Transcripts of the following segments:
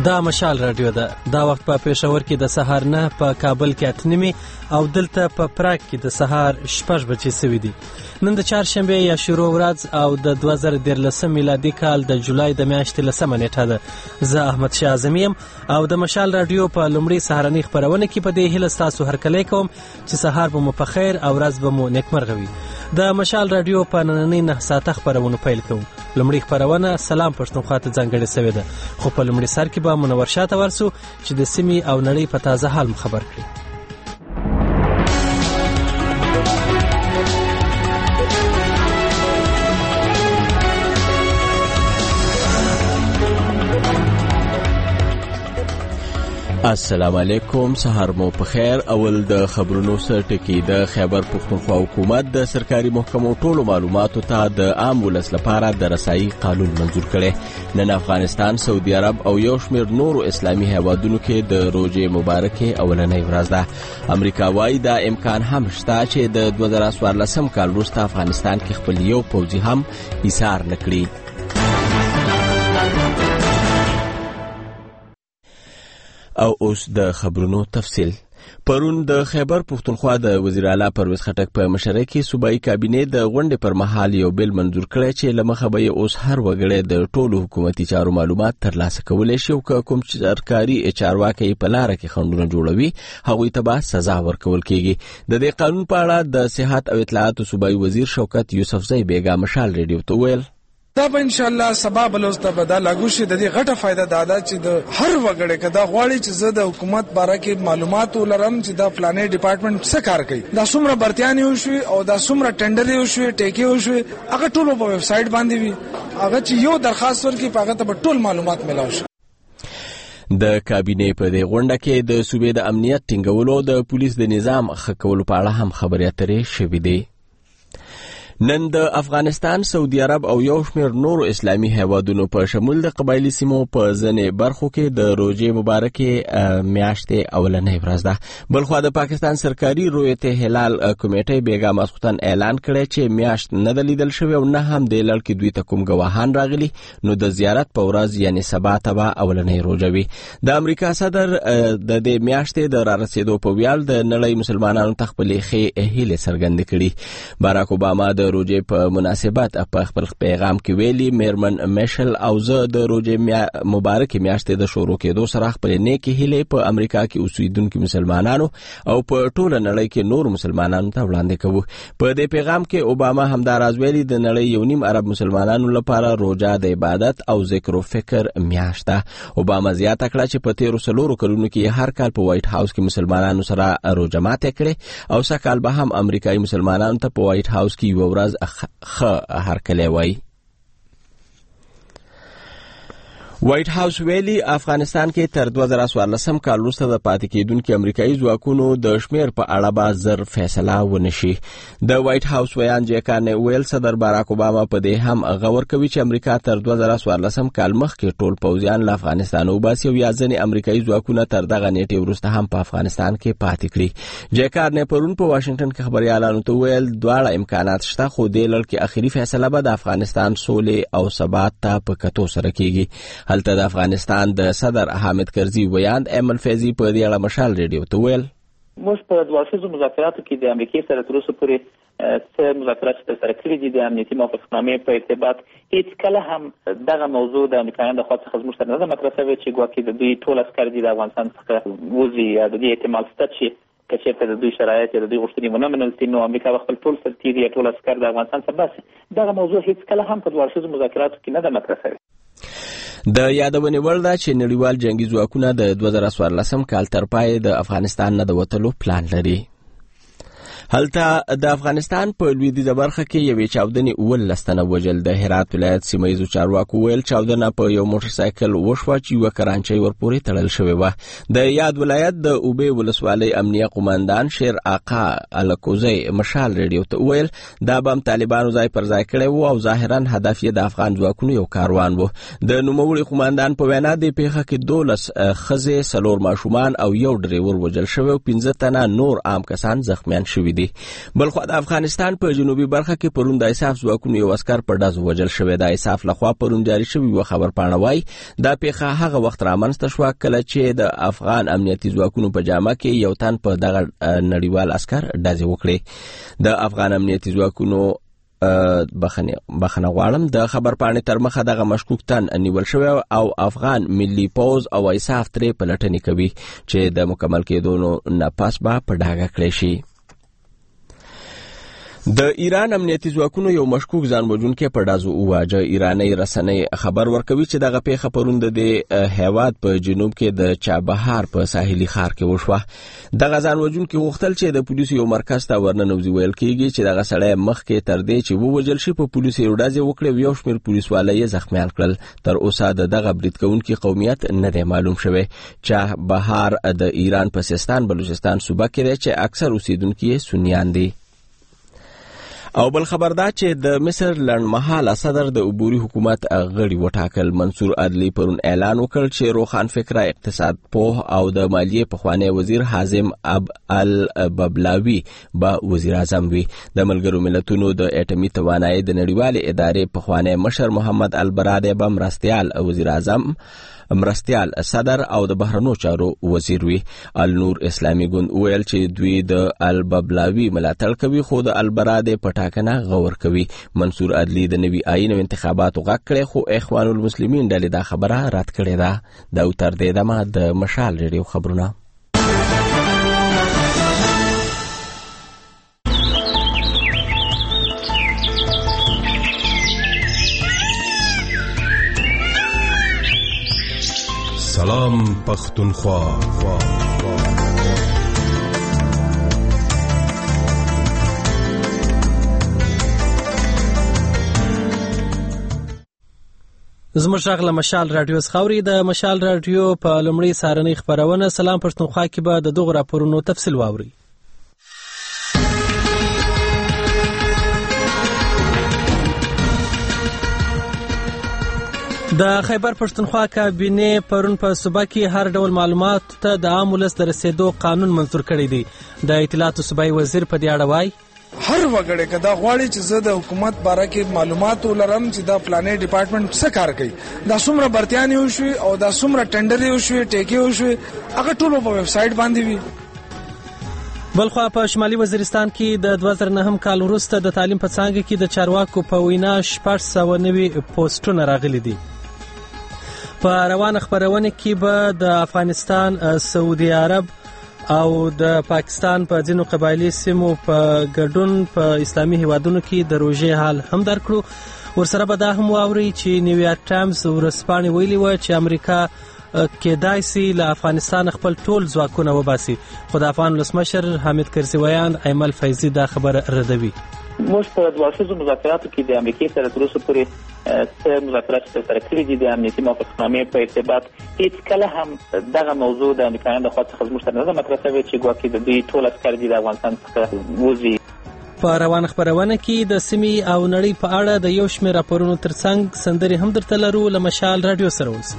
دا مشال رادیو ده. دا وخت په پېښور کې د سهار 9 په کابل کې 8 او دلته په پراګ کې د سهار 6 بجې سوي دي. نن د چهارشنبه یا شروع ورځ او د 2013 میلادي کال د جولای د میاشتې 10 نیټه ده. زه احمد شاه اعظمي یم او د مشال رادیو په لومړي سهارنۍ خپرونه کې په دې هیله ستاسو هرکلی کوم چې سهار به مو په خیر او ورځ به مو نیکمرغه وي. د مشال رادیو په نننۍ 9 ساعته خپرونه پیل کوو. لومړی خپرونه سلام پښتونخوا ته ځانګړې شوې ده، خو په لومړي سر کې به منور شاه ته ورسو چې د سیمې او نړۍ په تازه حال خبر کړي. السلام علیکم، سهار مو په خیر. اول د خبرونو سره ټکی د خیبر پښتونخوا حکومت د سرکاري محکمو ټولو معلوماتو ته د عام ولس لپاره د رسایي قانون منظور کړي. نن افغانستان، سعودي عرب او یو شمېر نورو اسلامي هیوادونو کې د روژې مبارکې اولنۍ ورځ ده. امریکا وايي دا امکان هم شته چې د 2014 کال وروسته افغانستان کې خپل یو پوځي هم ایثار نکړي. او اوس د خبرونو تفصیل. پرون د خیبر پښتونخوا د وزیر اعلی پرویز خټک په مشرۍ کې صوبایي کابینې د غونډې پر مهال یو بل منظور کړی چې لمخه به اوس هر وګړی د ټولو حکومتي چارو معلومات ترلاسه کولی شي او کوم سرکاري چارواکي په لار کې خنډونه جوړوي هغوی ته به سزا ورکول کیږي. د دې قانون په اړه د صحت او اطلاعات صوبایي وزیر شوکت یوسفزی بیګا مشال ریډیو ته ویل دا به ان شاء الله سبا بلوز ته به دا لاګو شي. د دې غټه فائدہ دا ده چې د هر وګړي کدا غواړي چې زه د حکومت باره کې معلومات ولرم چې دا پلانې ډپارټمنټ څه کار کوي، دا څومره برتیان یو شوي او دا څومره ټندر یو شوي، ټیکې یو شوي، هغه ټول په ویب سټ باندې وي. هغه چې یو درخواست ورکړي په هغه ته ټول معلومات ملاوي شي. د کابینې په دې غونډه کې د صوبې د امنیت ټینګولو، د پولیس د نظام ښه کولو په اړه هم خبرې اترې شوې دي. نن د افغانستان، سعودي عرب او یو شمېر نورو اسلامي هیوادونو په شمول د قبایلي سیمو په ځینې برخو کې د روژې مبارکې میاشتې اولنۍ ورځ ده. بلخوا د پاکستان سرکاري رؤیت هلال کمیټې بیګا ماسختن اعلان کړی چې میاشت نه د لیدل شوې او نه هم د لړ کې دوی ته کوم ګواهان راغلي، نو د زیارت په ورځ یعنی سبا ته به اولنۍ روژه وي. د امریکا صدر د دې میاشتې د رارسېدو په ویال د نړۍ مسلمانانو ته خپلې ښې هیلې څرګندې کړي. باراک اوباما د روژې په مناسبت په خپل پیغام کې ویلي میرمن میشل او زه د روژې مبارکې میاشتې د شروع کېدو سره خپلې نیکې هیلې په امریکا کې اوسېدونکو مسلمانانو او په ټوله نړۍ کې نور مسلمانانو ته وړاندې کوو. په دې پیغام کې اوباما همداراز ویلي د نړۍ یو نیم عرب مسلمانانو لپاره روژه د عبادت او ذکر او فکر میاشت ده. اوباما زیاته کړه چې په تیرو 4 کلونو کې هر کال په وایټ هاوس کې مسلمانانو سره روژه ماتې کړې او سږ کال به هم امریکایي مسلمانانو ته په وایټ هاوس کې یو ورځ هرکلی وای. وایټ هاوس ویلي افغانستان کې تر 2014 کال وروسته د پاتې کېدونکو امریکایي ځواکونو د شمیر په اړه به زر فیصله ونشي. د وایټ هاوس ویان جیکان ویل صدر باراک اوباما په دې هم غور کوي چې امریکا تر 2014 کال مخکې ټول پوځیان له افغانستان وباسي او یا ځینې امریکایي ځواکونه تر دغه نیټې وروسته هم په افغانستان کې پاتې کړي. جیکان پرون په واشنگټن کې خبريالانو ته ویل دواړه امکانات شته، خو د لړ کې اخیری فیصله به د افغانستان سولې او ثبات ته په کتو سره کیږي. هلته د افغانستان د صدر حامد کرزي ویاند ایمن فیضي په دې اړه مشال ریډیو ته ویل موږ په دواسیزو مذاکراتو کې د امریکای سره تر اوسه پورې څه مذاکرات سره کړي دي. د امنیتي موافقتنامې په ارتباط هیڅ کله هم دغه موضوع د امریکایانو لخوا څخه زموږ سره نه ده مطرح شوې چې ګواکې د دوی ټول عسکر دي د افغانستان څخه وځي یا د دې احتمال شته چې که چېرته د دوی شرایط یا د دوی غوښتنې ونه منل شي نو امریکا به خپل ټول سرتېري یا ټول عسکر د افغانستان څخه باسي. دغه موضوع هیڅ کله هم په دواسیزو مذاکراتو کې نه ده مطرح شوې. د یادونې وړ ده چې نړیوال جنگي ځواکونه د 2014 کال تر پای د افغانستان نه د وتلو پلان لري. هلته د افغانستان په لویدیځه برخه کې یوې چاودنې 19 تنه وژل. د هرات ولایت سیمه چارواکو ویل چاودنه په یو موټر سایکل وشوه چې یو کرانچۍ ورپورې تړل شوې وه. د یاد ولایت د اوبې ولسوالۍ امنیه قوماندان شیر آقا الکوزی مشال ریډیو ته ویل دا بم طالبانو ځای پر ځای کړی وو او ظاهرا هدف یې د افغان ځواکونو یو کاروان وو. د نوموړي قوماندان په وینا د پیښه کې 12 ښځې، 4 ماشومان او یو ډریور وژل شوی او 15 تنه نور عام کسان زخمیان شوي دي. کړي. بلخو د افغانستان په جنوبي برخه کې پرون د اساف ځواکونو یو عسكر په ډزو وژل شوی. د اساف لخوا پرون جاری شوی یو خبر پاڼه وایي دا پیښه هغه وخت رامنځته شوه کله چې د افغان امنیتي ځواکونو په جامه کې یو تن په دغه نړیوال عسكر ډزې وکړي. د افغان امنیتي ځواکونو بخنه غواړم د خبر پاڼې تر مخه دغه مشکوک تن نیول شوی او افغان ملي پوز او اساف ترې پلټنې کوي چې د مکمل کېدو نه پس به په ډاګه کړی شي. د ایران امنیتي ځواکونو یو مشکوک ځان وژونکی په ډزو وواژه. ایراني رسنۍ خبر ورکوي چې دغه پیښه پرون د هیواد په جنوب کې د چابهار په ساحلي ښار کې وشوه. دغه ځان وژونکی غوښتل چې د پولیسو یو مرکز ته ورننوځي. ویل کېږي چې دغه سړی مخکې تر دې چې ووژل شي په پولیسو یې ډزې وکړې او یو شمېر پولیسواله یې زخمیان کړل. تر اوسه د دغه برید کوونکي قومیت نه دی معلوم شوی. چابهار د ایران په سیستان بلوچستان صوبه کې دی چې اکثر اوسیدونکي یې سنیان دي. او بل خبر دا چې د مصر لنډمهاله صدر د عبوري حکومت غړي وټاکل. منصور عدلی پرون اعلان وکړ چې روخان فکره اقتصاد پوه او د مالیې پخوانی وزیر حازم الببلاوي به وزیر اعظم وي. د ملګرو ملتونو د اټومي توانایي د نړیوالې ادارې پخوانی مشر محمد البرادعي به مرستیال وزیر اعظم مرستیال صدر او د بهرنیو چارو وزیر وي. النور اسلامي ګوند ویل چې دوی د الببلاوي ملاتړ کوي خو د البرادعي په ټاکنه غور کوي. منصور عدلی د نوي آئین او انتخاباتو غږ کړی خو اخوان المسلمین ډلې دا خبره رد کړې ده. دا تر دې دمه د مشال ریډیو خبرونه. سلام پختونخوا. زموږ غږ له مشال رادیو څخه اوري. د مشال رادیو په لومړۍ سهارنۍ خبرونه سلام پښتونخوا کې به د دغو راپورونو تفصیل واوري. د خیبر پښتونخوا کابینه پرون په صوبه کې هر ډول معلوماتو ته د عام ولس د رسیدو قانون منظور کړی دی. د اطلاعاتو صوبایي وزیر په دې اړه وایي هر وګړی کدا غواړي چې زه د حکومت باره کې معلومات ولرم چې دا پلانې ډپارټمنټ څه کار کوي، دا څومره برتیانې وشوي او دا څومره ټندرې وشوي ټیکې وشوي، هغه ټول په ویب سایټ باندې وي. بلخوا په شمالي وزیرستان کې د 2009 کال وروسته د تعلیم په څانګه کې د چارواکو په وینا 690 پوسټونه راغلي دي. په روانه خبرونه کې به د افغانستان، سعودي عرب او د پاکستان په ځینو قبایلی سیمو په ګډون په اسلامي هیوادونو کې د روژې حال هم درکړو. ورسره به دا هم واوري چې نیویارک ټایمز ورځپاڼې ویلي و چې امریکا کېدای سي له افغانستان خپل ټول ځواکونه وباسي، خو د افغان ولسمشر حامد کرزیویان ایمل فیضي دا خبره ردوي. موږ په دواسیزو مذاکراتو کې د امریکای سره تر اوسه پورې څه مذاکرات ترسره کړي دي. د امنیتي موافقتنامې په ارتباط هیڅ کله هم دغه موضوع د امریکایانو لخوا څخه زموږ سره نه ده مطرح شوې چې ګواکې د دوی ټول عسکر دي د افغانستان څخه وځي. په روانه خبرونه کې د سیمې او نړۍ په اړه د یو شمېر راپورونو ترڅنګ سندرې هم درته لرو. له مشال رادیو سره اوسئ.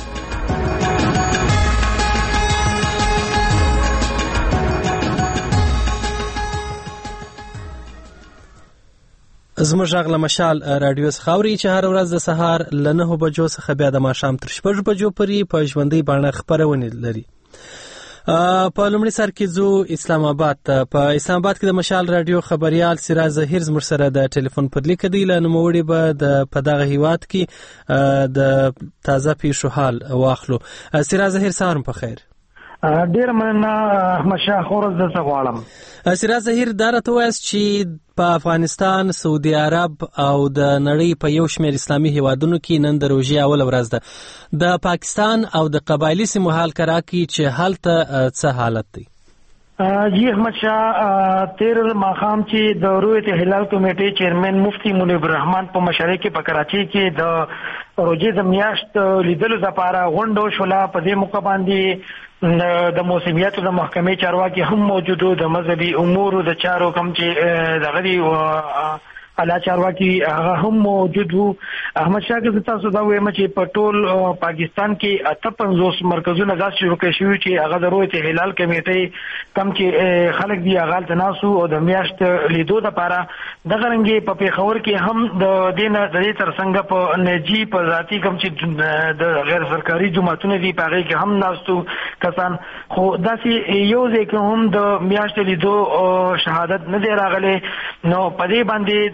زموږ غږ له مشال رادیو څخه اوري چې هر ورځ د سهار له 9 بجو څخه بیا د ماښام تر 6 بجو پورې په ژوندۍ بڼه خبرونه لري. په لومړي سر کې ځو اسلام آباد ته. په اسلام آباد کې د مشال رادیو خبريال سراج ظهیر زموږ سره د ټلیفون پر لیک دی. له نوموړي به په دغه هیواد کې د تازه پیښو حال واخلو. سراج ظهیر سهار په خیر. ډیر مننه احمد شاه خورز د غواړم. سراج ظهیر دا راته وایست چې په افغانستان، سعودي عرب او د نړۍ په یو شمېر اسلامي هیوادونو کې نن د روژې اول ورځ ده. د پاکستان او د قبایلی سیمو حال کراکي چې هلته څه حالت دی؟ جی احمد شاه، تیر ماښام چې د رویت هلال کمیټې چیرمن مفتی منیب الرحمن په مشرۍ کې په کراچۍ کې د روژې د میاشت لیدلو لپاره غونډه وشوله. په دې موقع باندې د موسمیاتو د محکمې چارواکي هم موجودو، د مذهبي امورو د چارو کوم چې دغه اعلی چارواکي هغه هم موجود وو. احمد شاه کې تاسو دا وایم چې په ټول پاکستان کې 58 مرکزونه داسې جوړ کړي شوي چې هغه د رویت هلال کمیټې کم چې خلک دی هغه تناسو او د میاشت لیدو لپاره دغه رنګي په پیښور کې هم د دینه د دې ترڅنګ په نجی په ذاتی کم چې د غیر سرکاري جماعتونه دي په هغه کې هم ناستو کسان، خو داسې یو ځکه هم د میاشت لیدو شهادت نه دی راغلی. نو په دې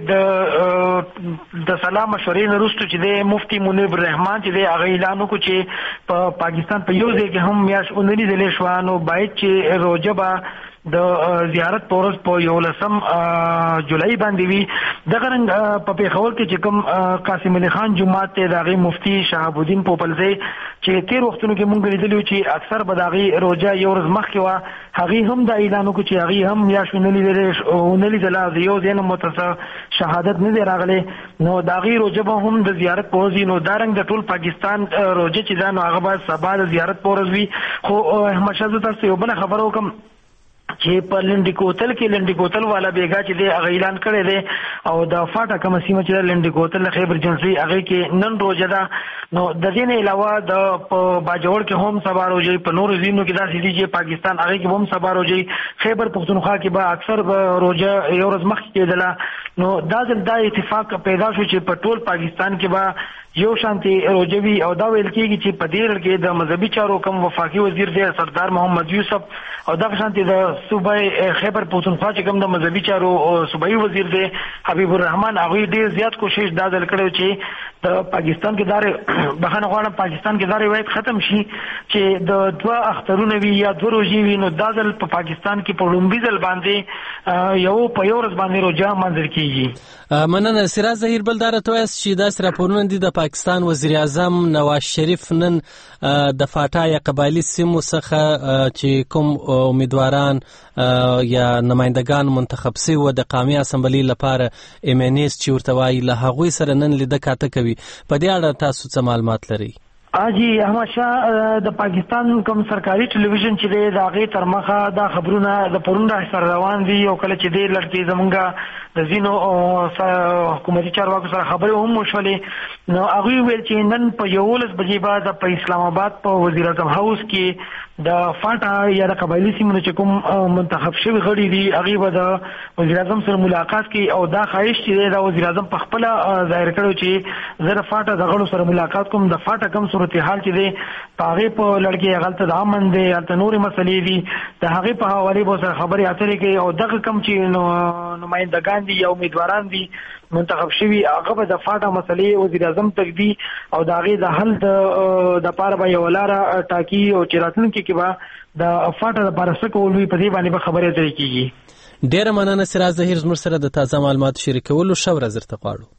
باندې د سلام مشورې نه وروسته چې د مفتي منیب الرحمن چې د هغه اعلان وکړ چې په پاکستان په یو ځای کې هم میاشت اونري دلې شو، نو باید چې روجبه د زیارت پورس په 11 جولای باندې وی. دغه رنګ په پیښور کې چې کوم قاسم علي خان جماعت ته دغه مفتی شهاب الدین پوپلزی چې تیر وختونو کې مونږ لیدلو چې اکثر به دغه روجا یو ورځ مخکې وا، هغه هم د اعلان وکړ چې هغه هم یا شونلې دلته یو ځین متص شهادت نه دی راغلی. نو دغه روجا هم د زیارت پورس نو دارنګ د ټول پاکستان روجا چې دا نو هغه به سبا د زیارت پورس وی. خو احمد شاه تاسو یو بل خبرو کوم چې په لنډی کوتل والا بیګا چې د اعلان کړی دی او د فاټا کوم سیمه چې لنډی کوتل خیبر جنسي هغه کې نن روزه ده. نو د دې نه علاوه د باجوړ کې هم سبا روزي، په نور ځینو کې دا سړي چې پاکستان هغه کې هم سبا روزي، خیبر پختونخوا کې به اکثر روزه یو ورځ مخکې کېدله. نو دا ځل اتفاق پیدا شو چې په ټول پاکستان کې به یو شانتي روجوي او دا ویل کېږي چې په دې کې د مذهبي چارو کوم وفاقي وزیر دی سردار محمد یوسف او دا شانتي د صوبې خیبر پختونخوا چې کوم د مذهبي چارو صوبایي وزیر دی حبیب الرحمن، هغه ډیر زیات کوشش دا ځل کړو چې د پاکستان کې دار بخنه غواړم پاکستان کې دا روایت ختم شي چې د دوه اخترونه وي یا دوه روزي وي. نو دا ځل په پاکستان کې په لومبي ځل باندې یو ورځ باندې روزه منځر کیږي. مننه سراج ظهیر. بلدار ته وایي چې دا راپورونه دي د پاکستان وزیر اعظم نواز شریف نن د فاټا یا قبایلی سیمو څخه چې کوم امیدواران یا نمائندگان منتخب سوي و د قومي اسمبلی لپاره ایمنیس چې ورته وایي له هغوی سره نن لیده کاته کوي، په دې اړه تاسو څه معلومات لرئ؟ اجي احمد شاه د پاکستان کوم سرکاري ټلویزیون چې دی دا غي تر مخه دا خبرونه د پرون سره روان دي او کله چې دی لړکی زمونږه د زینو حکومتي چارواکو سره خبرې هم وشولې. نو هغه ویل چې نن په 11 بجې بعد په اسلام آباد په وزیر اعظم هاوس کې د فاټا یا د قبایلی سیمو چې کوم منتخب شوی غړي دي هغه به د وزیر اعظم سره ملاقات کوي او دا خواهش چې د وزیر اعظم په خپل ظاهر کړو چې زه د فاټا د غړو سره ملاقات کوم، د فاټا کوم صورتحال چې دی په هغه په لړکې غلطه د امن دی یا نورې مسلې دي د هغه په حواله به سره خبرې اترې کوي او دغه کوم چې نمائندگان دي یا امیدواران دي منتخب شوی هغه به د فاټا مسلې وزیر اعظم تک دي او د هغه د حل د پاره به یو لاره ټاکی او چې راتلونکي کې به د فاټا د پاره څه کول وي په دې باندې به خبرې اترې کیږي. ډیره مننه سراج ظهیر زموږ سره د تازه معلوماتو شریکولو. ښه ورځ درته غواړو.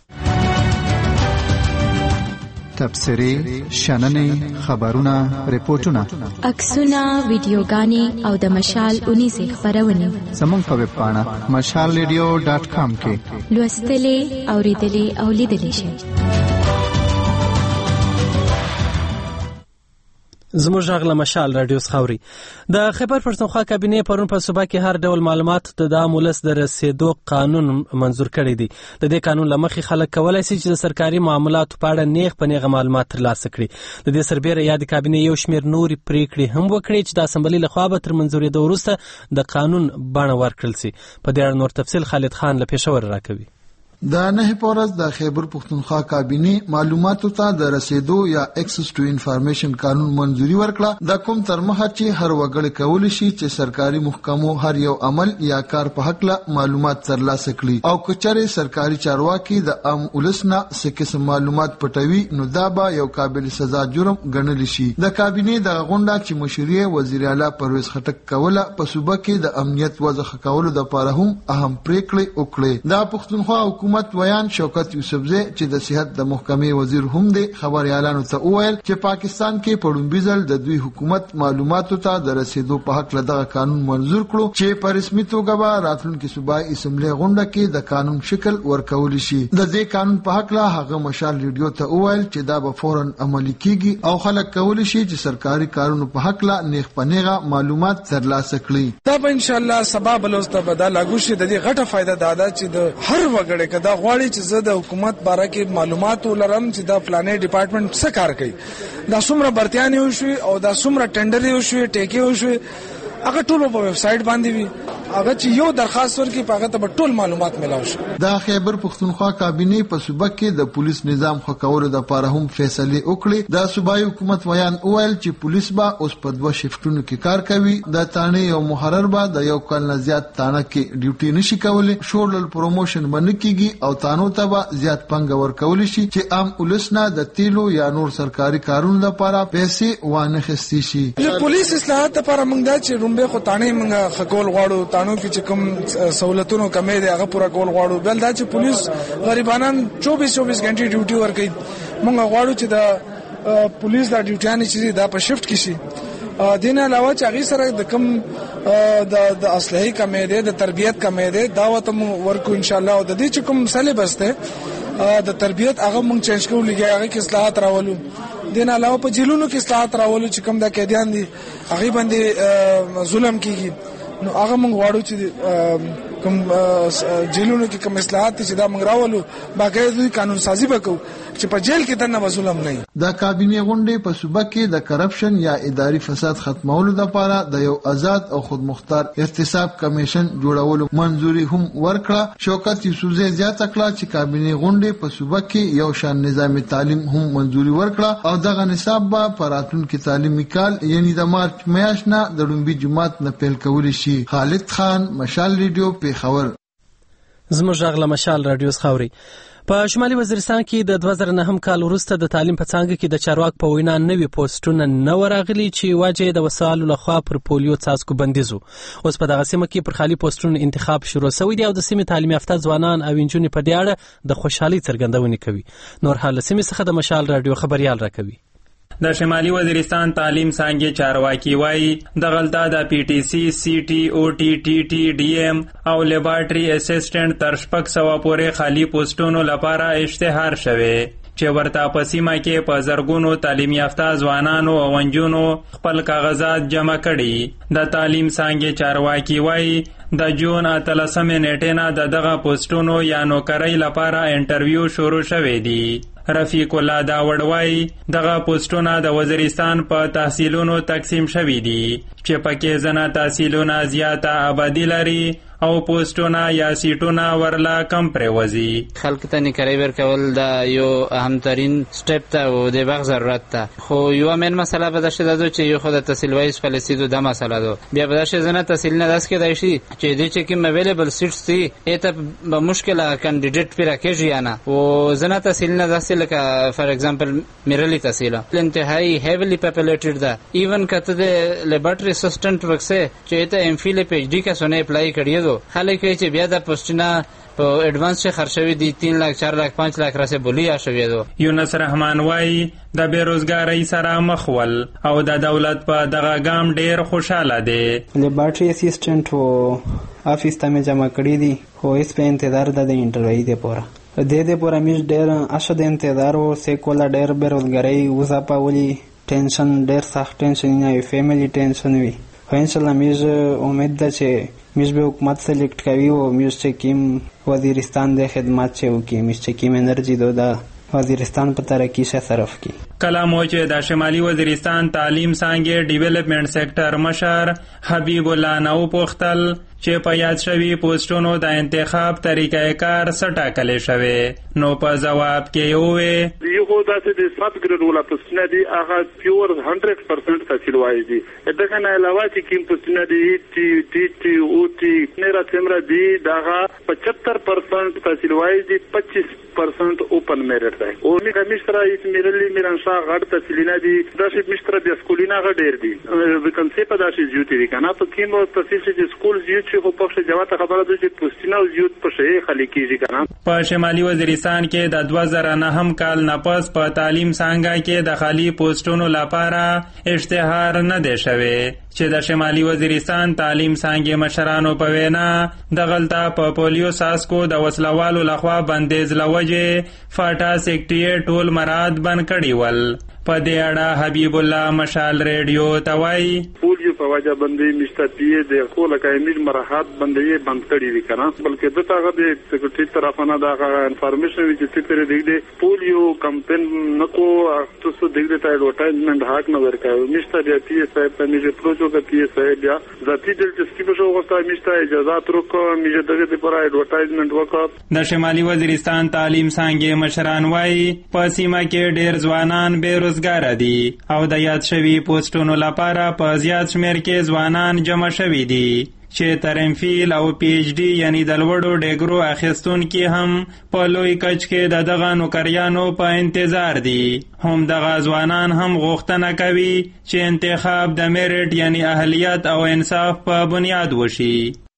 تبصرې، شننې، خبرونه، ریپورتونه، عکسونه، ویډیوګانې او د مشال 19 خبرونه زموږ په ویب پاڼه mashalradio.com کې لوستلې، اوریدلې او لیدلې شئ. زموږ غږ له مشال رادیو خاوري. د خیبر پښتونخوا کابینه پرون په صوبه کې هر ډول معلومات د مولس د رسیدو قانون منزور کړی دی. د دې قانون لمخې خلک کولای شي چې د سرکاري معاملاتو په اړه نیغ په نیغه معلومات ترلاسه کړي. د دې سربېره یا د کابینه یو شمېر نورې پریکړې هم وکړي چې د اسمبلی لخوا به تر منزورېدو وروسته د قانون بڼه ورکړل شي. په دې اړه نور تفصیل خالد خان له پېښور راکوي. د 9 پورز د خیبر پختونخوا کابینه معلوماتو ته د رسیدو یا اکسس ټو انفارمیشن قانون منځوري ورکړه. د کوم تر مخه چې هر وګړی کول شي چې سرکاري محکمو هر یو عمل یا کار په حق له معلومات ترلاسه کړي او کچره سرکاري چارواکي د عام ولسنا څخه معلومات پټوي نو دا به یو قابل سزا جرم ګڼل شي. د کابینه د غونډه چې مشري وزیر اعلی پرویز خټک کوله په صوبه کې د امنیت وضع کولو د لپاره هم اهم پریکړې وکړې. د پختونخوا حکومت حکومت ویان شوکت یوسفزی چې د صحت د محکمې وزیر هم دی خبريالانو ته وویل چې پاکستان کې په لومړي ځل د دوی حکومت معلوماتو ته د رسیدو په حق لدغه قانون منظور کړو چې په رسمي توګه به راتلونکي صوبایي اسمبلی غونډه کې د قانون شکل ورکول شي. د دې قانون په حق لا هغه مشال ریډیو ته وویل چې دا به فوراً عملي کیږي او خلک کولی شي چې سرکاري کارونو په حق لا نیغ پنیغه معلومات ترلاسه کړي. دا به ان شاء الله سبا بلوز ته به دا لاګو شي. د دې غټه فائدہ دا چې د هر وګړي کدا غواړي چې زه د حکومت باره کې معلومات ولرم چې دا پلانې ډپارټمنټ څه کار کوي، دا څومره برتیانې وشوي او دا څومره ټینډر وشوي، ټیکې وشوي، هغه ټول په ویب سټ باندې وي. هغه چې یو درخواست ورکړي په هغه ته ټول معلومات ملاو شي. دا خیبر پښتونخوا کابینه په صوبه کې د پولیس نظام ښه کولو لپاره هم فیصله وکړي. د صوبایي حکومت ویان وویل چې پولیس به اوس په 2 شفټونو کې کار کوي. د تانه یو محرر به د یو کال نه زیات تانه کې ډیوټي نشي کولی، شورل پروموشن باندې کیږي او تانو ته به زیات پنګ ورکول شي چې عام ولسنه د تیلو یا نور سرکاري کارونو لپاره پیسې وانه خستی شي. د پولیس اصلاحات لپاره موږ دا چې رومبه خو تانه موږ خکول غواړو، تانو کې چې کوم سہولتونو کمې دي هغه پورا کول غواړو. بل دا چې پولیس غریبانان 24 غنټې ډیوټي ورکوي. موږ غواړو چې د پولیس د ډیوټیانې چې دا په شفت کې شي. دین علاوه چې هغه سره د کم د اصلاحي کمې دي، د تربيت کمې دي، دا وته ورکو ان شاء الله. او د دې چې کوم سلیبس ته د تربيت هغه موږ چینج کوو، لګي هغه کې اصلاحات راولو. دین علاوه په جیلونو کې اصلاحات راولو چې کوم د قیدیان دي هغه باندې ظلم کیږي. نو هغه موږ غواړو چې کوم جیلونو کې کوم اصلاحات چې دا موږ راولو، باقاعده قانون سازي وکړو چې په جیل کې دنه ظلم نه. د کابینه غونډې په صوبه کې د کرپشن یا اداري فساد ختمولو لپاره د یو آزاد او خودمختار احتساب کمیشن جوړولو منځوري هم ورکړه. شوکت یوسفزی زیاته کړه چې کابینه غونډې په صوبه کې یو شان نظام تعلیم هم منځوري ورکړه او دغه نصاب به په راتلونکي تعلیمي کال یعنی د مارچ میاشت نه د لومبي جماعت نه پیل کولی شي. خالد خان، مشال ریډیو، پیښور. زموږ غږ مشال رادیو خاوري. په شمالي وزیرستان کې د 2009 کال وروسته د تعلیم په څانګه کې د چارواکو په وینا نوي پوسټونه نه وراغلي چې واجه د وسایلو لخوا پر پولیو څاڅکو بندیزو. اوس په دغه سیمه کې پر خالي پوسټونو انتخاب شروع شوی دی او د سیمې تعلیم یافته ځوانان او انجونې په دې اړه د خوشحالي څرګندونه کوي. نور حال سیمې څخه د مشال رادیو خبريال راکوي. د شمالي وزیرستان تعلیم څانګې چارواکي وایي د غلطه د پی ټی سی، سی ټي او ټي ټي ټي ډي ایم او لیبارټري اسسټنټ تر 600 پورې خالی پوسټونو لپاره اشتهار شوی چې ورته په سیمه کې په زرګونو تعلیم یافته ځوانانو او انجونو خپل کاغذات جمع کړي. د تعلیم څانګې چارواکي وایي د جون 13 نیټې نه دغه پوسټونو یا نوکرۍ لپاره انټرویو شروع شوی دی. رفیق الله داوړوي دغه پوسټونه د وزیرستان په تحصیلونو تقسیم شوي دي چې پکې زنه تحصیلونه زیاته آبادی لري او پوسټونه یا سیټونه ورلا کم پریوزي. خلک ته نکرای ورکول دا یو اهم ترین سټپ ته او د وخت ضرورت ته. خو یو من مسله به دشه ده چې یو خدای تحصیل وایس فلسطین د مسله ده. بیا به دشه زنه تحصیل نه داس کې دی شي چې دې چې کوم اویلیبل سیټس دي ایته به مشکله کاندیډیټ پر راکېږي یا نه. او زنه تحصیل نه داس لکه فار ایگزامپل میرلی تحصیل انتهایی هیویلی پاپولیټډ ده. ایون کته د لیبارټری اسسټنټ ورکسه چې ایته ام فیل پی ایچ ډی کا سونه اپلای کړی دو. خلک چې بیا د پوسټونه په ایڈوانس چې خرچوي دي 3 लाख 4 लाख 5 लाख راځي بولیا شوی دو. یونس رحمان وای د بیروزګاری سره مخول او د دولت په دغه ګام ډیر خوشاله دی. لیبارټری اسسټنټ او افیس ته جمع کړی دي خو اس په انتظار د انټرویو دی پورا د پورا میز ډیر اشد انتظار او سیکولا ډیر بیروزګاری وځه پاولي ټینشن ډیر سخت ټینشن نه فیملی ټینشن وي. خو ان شاء الله میز امید ده چې میز به حکومت سلیکټ کوي او میز چې کیم وزیرستان د خدمات چې وکي میز چې کیم انرژي دا وزیرستان په ترقی شه صرف کی. کلام و چې د شمالي وزیرستان تعلیم څانګې ډیولپمنٹ سیکټر مشر حبیب الله نو پوښتل چې په یاد شوی پوسټونو د انتخاب طریقې کار سټاکلې شوی. نو په جواب کې یو یو داسې د 7 ګریډ ولا پوسټونه دي هغه پیور 100% تحصیل وایي دي. دغه نه علاوه چې کوم پوسټونه دي ټي ټي ټي او ټي نه میرا تیمرا دی داغا 75% تحصیل وایز دی 25% اوپن میرټ دی او می کمیشترا ایت میرلی میرانشا غړ تحصیلینا دی داسې مشترا د سکولینا غډیر دی د کنسپټ داسې زیوتی دی کنه په کیمو تحصیل چې سکول زیوت چې په پښه جواب خبره ده چې پوسټینا زیوت په شی خلی کیږي کنه. په شمالي وزیرستان کې د 2009 کال نپس په تعلیم څنګه کې د خالی پوسټونو لپاره اشتهار نه دی شوی چې د شمالي وزیرستان تعلیم څنګه مشرانو په وینا د غلطه په پولیو ساسکو د وسلوالو لخوا بندیز لوجه فاټا سیکټری ټول مراد بند کړي ول. په دې اړه حبیب الله مشال ریډیو توای پولیو په وجه باندې مستپیه د کوله کایمیر مرحات باندې بند کړي دي کنه بلکې دغه د سکیورټي طرفانه دا انفارمیشن چې تیر دی پولیو کمپین نکو تاسو دغه ته ایڈورټایزمنت حق نه ورکړو مستر دی پی اس آی په میجه پروژو د پی اس آی بیا ذاتی دلچسپي به وغوښته مشته اجازه ورکړه میجه دغه لپاره ایڈورټایزمنت وکړه. د شمالي وزیرستان تعلیم څنګه مشران وای په سیمه کې ډېر ځوانان بیروزګار دي او د یاد شوی پوسټونو لپاره په زیات شمیر کې ځوانان جمع شوي دي چې تر امفیل او پی ایچ ډی یعنی د لوړو ډیګرو اخیستونکي هم په لوی کچ کې د دغه نوکریانو په انتظار دي. هم دغه ځوانان هم غوښتنه کوي چې انتخاب د میرټ یعنی اهلیت او انصاف په بنیاد وشي.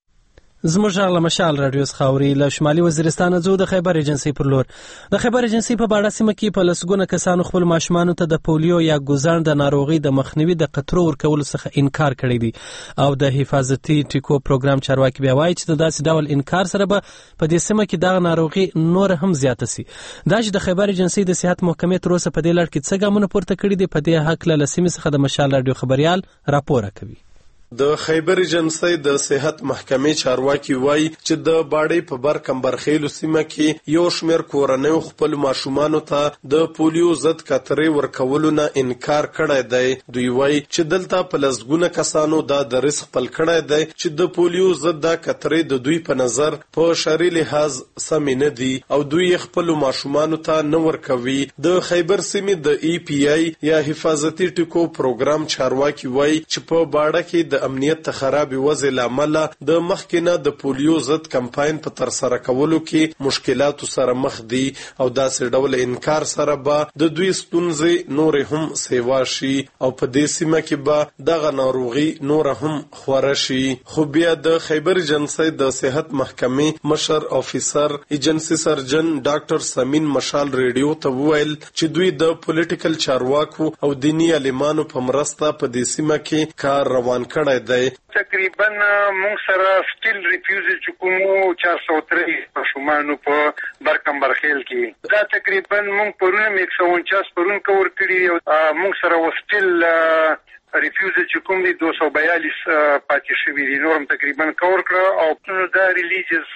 زموږ غږ مشال رادیو خاوري له شمالي وزیرستان زو د خیبر ایجنسی پر لور د خیبر ایجنسی په باډا سیمه کې په لسګونه کسانو خپل ماشومان ته د پولیو یا ګوزان د ناروغي د مخنیوي د قطرو ورکول څخه انکار کړی دی او د حفاظتي ټیکو پروګرام چارواکي بیا وایي چې داسې ډول انکار سره به په دې سیمه کې د ناروغي نور هم زیاته سي. دا چې د خیبر ایجنسی د صحت محکمې تر اوسه په دې لړ کې څه ګامونه پورته کړي دي په دې حق له سیمې څخه د مشال رادیو خبريال راپور کوي. د خیبر ایجنسی د صحت محکمې چارواکي وایي چې د باډې په بر کمبرخیلو سیمه کې یو شمېر کورنیو خپل ماشومانو ته د پولیو ضد قطرې ورکولو نه انکار کړی دی. دوی وایي چې دلته په لسګونه کسانو دا دریځ خپل کړی دی چې د پولیو ضد دا قطرې د دوی په نظر په شرعي لحاظ سمې نه دي او دوی خپل ماشومانو ته نه ورکوي. د خیبر سیمې د ای پی آی یا حفاظتي ټیکو پروګرام چارواکي وایي چې په باډه کې د امنیت خراب وضع لامل د مخکنه د پولیو ضد کمپاین په تر سره کولو کې مشکلات سره مخ دي او داسې ډول انکار سره به د دوی ستونزې نور هم سیوا شي او په دې سیمه کې به دغه ناروغي نور هم خوره شي. خو بیا د خیبر ایجنسی د صحت محکمې مشر افیسر ایجنسی سرجن ډاکټر سمین مشال ریډیو ته وویل چې دوی د پولیټیکل چارواکو او دینی عالمانو په مرسته په دې سیمه کې کار روان کړی دی. تقریبا مونږ سره سټیل ریفیوزل چې کومو 403 ماشومانو په برکمبرخیل کې دا تقریبا مونږ پرونه 149 پرون کور کړی او مونږ سره وستیل ریفیوزل چې کوم دي 242 پاتې شوي دي نورم تقریبا کور کړ او دا ریلیجیس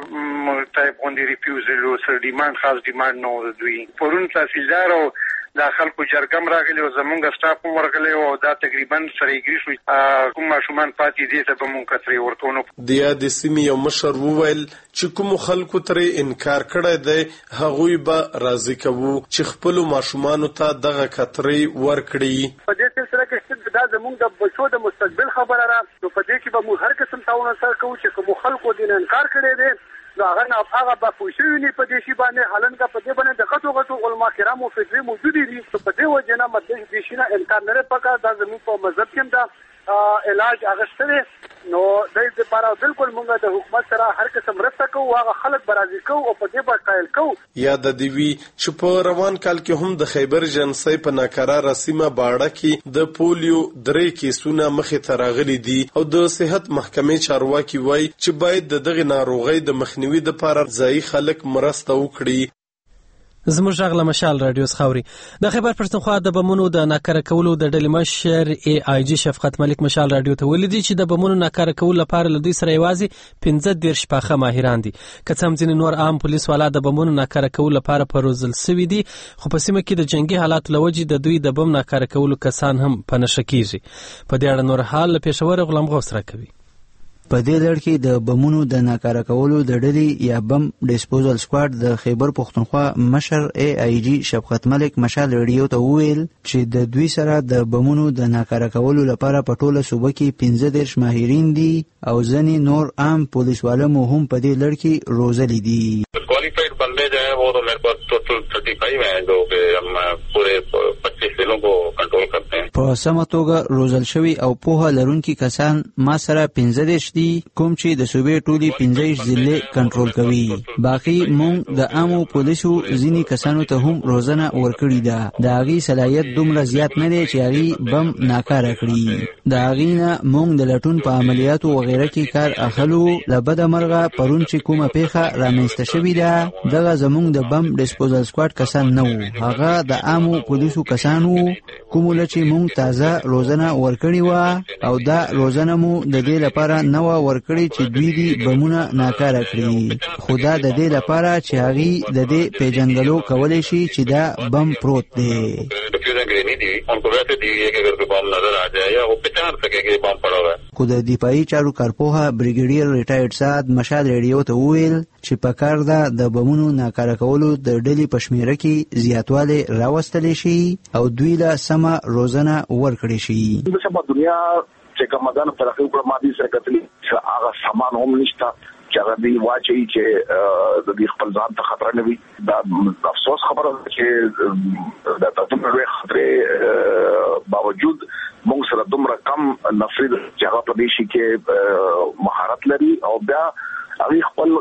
ټایپ اون دی ریفیوزل سره ډیماند خاص ډیماند نو دوی پرون تحصیلدار او دا خلکو جرګم راغلی او زمونږ سټاف هم ورغلی او دا تقریبا سره یې شو کوم ماشومان پاتې دي ته به مونږ کترې ورکونو. د یادې سیمې یو مشر وویل چې کوم خلکو ترې انکار کړی دی هغوی به راضي کوو چې خپلو ماشومانو ته دغه کترې ورکړي. په دې سلسله کې دا زمونږ د بچو د مستقبل خبره را نو په دې کې به موږ هر قسم تعاون سره کوو چې کوم خلکو دین انکار کړی دی نو هغه به پوښتنه نه پدې شي باندې حالنګه پدې باندې د غټو علما کرام او فقيه موجود دي په دې وجه نه مدې دې شي نه انکار نه پکار دا زموږ په مذهب کې دا علاج اغشتره نو د دې لپاره بالکل موږ د حکومت سره هر قسم رسته کوو هغه خلک برازي کوو او په دې باندې قائل کوو. یا د دیوی چې په روان کال کې هم د خیبر ایجنسی په ناکراره سیمه باډه کې د پولیو 3 کیسونه مخې ته راغلي دي او د صحت محکمې چارواکي وایي چې باید دغه ناروغي د مخنیوي لپاره ځای خلک مرسته وکړي. زموږ غږ له مشال رادیو خاوري د خیبر پښتونخوا د بمونو د ناکاره کولو د ډلې مشر ای آی جی شفقت ملک مشال رادیو ته ولیدي چې د بمونو ناکاره کولو لپاره لدی سره یوازې 15 شپاخه ماهران دي که څم ځین نور عام پولیس والا د بمونو ناکاره کولو لپاره پروزل سوي دي خو په سیمه کې د جنگي حالات لوجې د دوی د بم ناکاره کولو کسان هم په نشه کیږي. په دې اړه نور حال پېښور غلام غوس را کوي. په دې لړ کې د بمونو د ناکاره کولو د ډلې یا بم ډیسپوزل سکواډ د خیبر پښتونخوا مشر AIG شفقت ملک مشال ریډیو ته وویل چې د دوی سره د بمونو د ناکاره کولو لپاره په ټوله صوبه کې 15 ماهرین دي او ځینې نور عام پولیسواله مو هم په دې لړ کې روزلي دي. Qualified बंदे जो है वो तो मेरे पास टोटल 35 हैं जो कि हम पूरे 25 जिलों को कंट्रोल करते हैं. په سمه توګه روزل شوي او پوهه لرونکي کسان ما سره 15 دي کوم چې د صوبې ټولي 15 ضلع کنټرول کوي. باقي مونږ د عامو پولیسو ځینې کسانو ته هم روزنه ورکړې ده. د هغې صلاحیت دومره زیات نه دی چې هغې بم ناکاره کړي. د هغې نه مونږ د لټون په عملیاتو وغیره کې کار اخلو. له بده مرغه پرون چې کومه پیښه رامنځته شوې ده دغه زمونږ د بم ډیسپوزل سکواډ کسان نه وو، هغه د عامو پولیسو کسان وو کومه چې مونږ تازه روزنه ورکړې وه او دا روزنه مو د دې لپاره نه وه ورکړې چې دوی دې بمونه ناکاره کړي، خو دا د دې لپاره چې هغې د دې پیژندلو کولی شي چې دا بم پروت دی. خو د دفاعي چارو کارپوهه بریګیډیر ریټایرډ سعد مشال ریډیو ته وویل چې پکار ده د بمونو ناکاره کولو د ډلې په شمیره کې زیاتوالی راوستلی شي او دوی له سمه روزنه ورکړی شي. دنیا چې کومه ده نو ترقي وکړه مادي سره کتلي چې هغه سامان هم نشته چې هغه دوی واچوي چې د دې خپل ځان ته خطر نه وي. دا افسوس خبره ده چې د دومره لوی خطرې باوجود موږ سره دومره کم نفري چې هغه په دې شي کې مهارت لري او بیا هغه خپل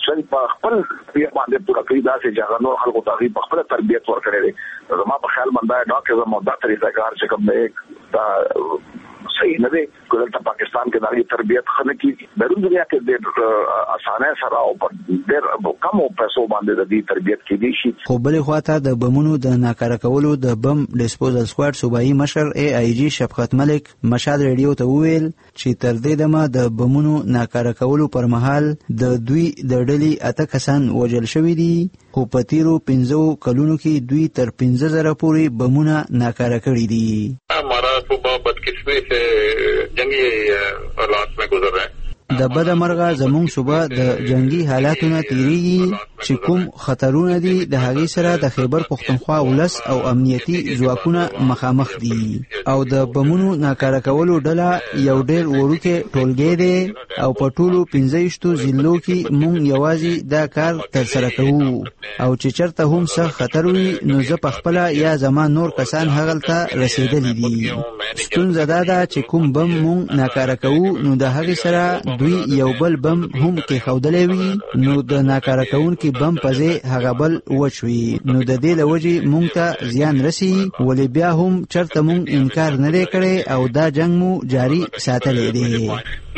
خپل باندې پوره کوي دا چې هغه نور خلکو ته هغه خپل تربیت ورکړي دي. زما په خیال مندا ډاکټر زما دا طریقه کار چې کوم نه دا صحیح نه دی. ګورته پاکستان کې دا تربیت خنه کې بیرون دنیا کې د اسانه سره او په ډېر کم پیسو باندې د دې تربیت کې دي شي. خو بل خواته د بمونو د ناکاره کولو د بم ډیسپوزل سکواډ صوبایي مشر AIG شفقت ملک مشال ریډیو ته وویل چې تر دې دمه د بمونو ناکاره کولو پر مهال د دوی د ډلې 8 کسان وژل شوي دي، خو په تیرو 15 کلونو کې دوی تر 15,000 پورې بمونه ناکاره کړي دي. हमारा सूबा बदकिस्मती से जंगी हालात में गुजर रहा है. د بده مرغه زموږ صوبه د جنگي حالاتو نه تیریږي چې کوم خطرونه دي د هغې سره د خیبر پښتونخوا ولس او امنیتي ځواکونه مخامخ دي او د بمونو ناکاره کولو ډله یو ډېر وړوکی ټولګی دی او په ټولو 15 ضلعو کې موږ یوازې دا کار ترسره کوو او چې چېرته هم څه خطر وي نو زه پخپله یا زما نور کسان هغلته رسېدلي دي. ستونزه دا ده چې کوم بم موږ ناکاره کوو نو د هغې سره دوی یو بل بم هم کې خودلې وي نو د ناکاره کوونکي بم په ځای هغه بل وچوي نو د دې له وجې موږ ته زیان رسي. ولې بیا هم چېرته موږ انکار نه دی کړی او دا جنګ مو جاري ساتلی دی.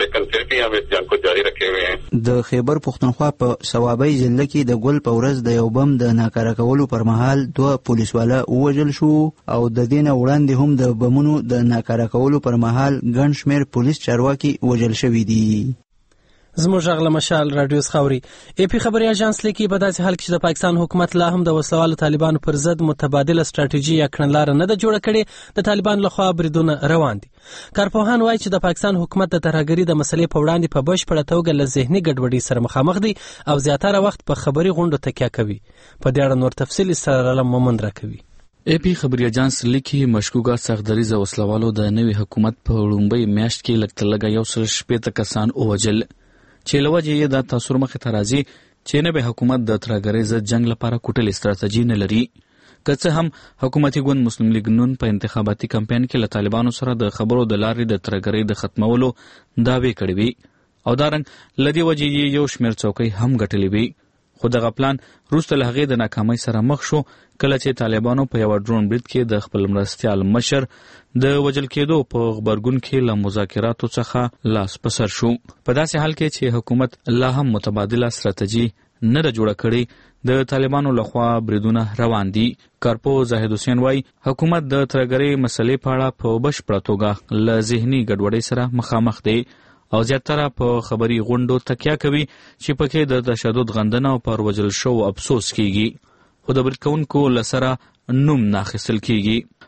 د خیبر پښتونخوا په صوابۍ ضلع کې د ګل په ورځ د یو بم د ناکاره کولو پر مهال 2 پولیسواله ووژل شو او د دې نه وړاندې هم د بمونو د ناکاره کولو پر مهال ګڼ شمېر پولیس چارواکي وژل شوي دي. زموږ غږ مشال رادیو خاوري AP خبري اژانس لیکي په داسې حال کې چې د پاکستان حکومت لا هم د وسلوالو طالبانو پر ضد متبادله ستراتیژي یا کړنلاره نه ده جوړه کړې. د طالبان لخوا بریدونه روان دي. کارپوهان وایي چې د پاکستان حکومت د ترهګرۍ د مسلې په وړاندې په بشپړه توګه له ذهني ګډوډۍ سره مخامخ دي او زیاتره وخت په خبري غونډو تکیه کوي. په دې اړه نور تفصیل اسرار علم مومند راکوي. AP خبري اژانس لیکي مشکوکه سختدریزه وسلوالو د نوي حکومت په وړومبۍ میاشت کې لږ 160 کسان ووژل چې لوجه یې د تاثیر مخې ته راځي چې نه به حکومت د ترهګرۍ ضد جنگ لپاره کوټلې ستراتیژي نه لري. که څه هم حکومتي ګوند مسلم لیگ نون په انتخاباتي کمپاین کې له طالبانو سره د خبرو د لارې د ترهګرۍ د ختمولو دعوې کړې وي او دا رنګ له دې وجې یې یو شمېر څوکۍ هم ګټلې وي، خو دغه پلان وروسته له هغې د ناکامۍ سره مخ شو کله چې طالبانو په یوه ډرون برید کې د خپل مرستیال مشر د وژل کېدو په غبرګون کې له مذاکراتو څخه لاس په سر شو. په داسې حال کې چې حکومت لا هم متبادله ستراتیژي نه ده جوړه کړې د طالبانو لخوا بریدونه روان دي. کارپو زاهد حسین وایي حکومت د ترهګرۍ مسلې په اړه په بشپړه توګه له ذهني ګډوډۍ سره مخامخ دی او زیاتره په خبري غونډو تکیه کوي چې پکې د تشدد غندنه او پر وژل شو افسوس کیږي خو د برید کوونکو له سره نوم نه اخیستل کیږي.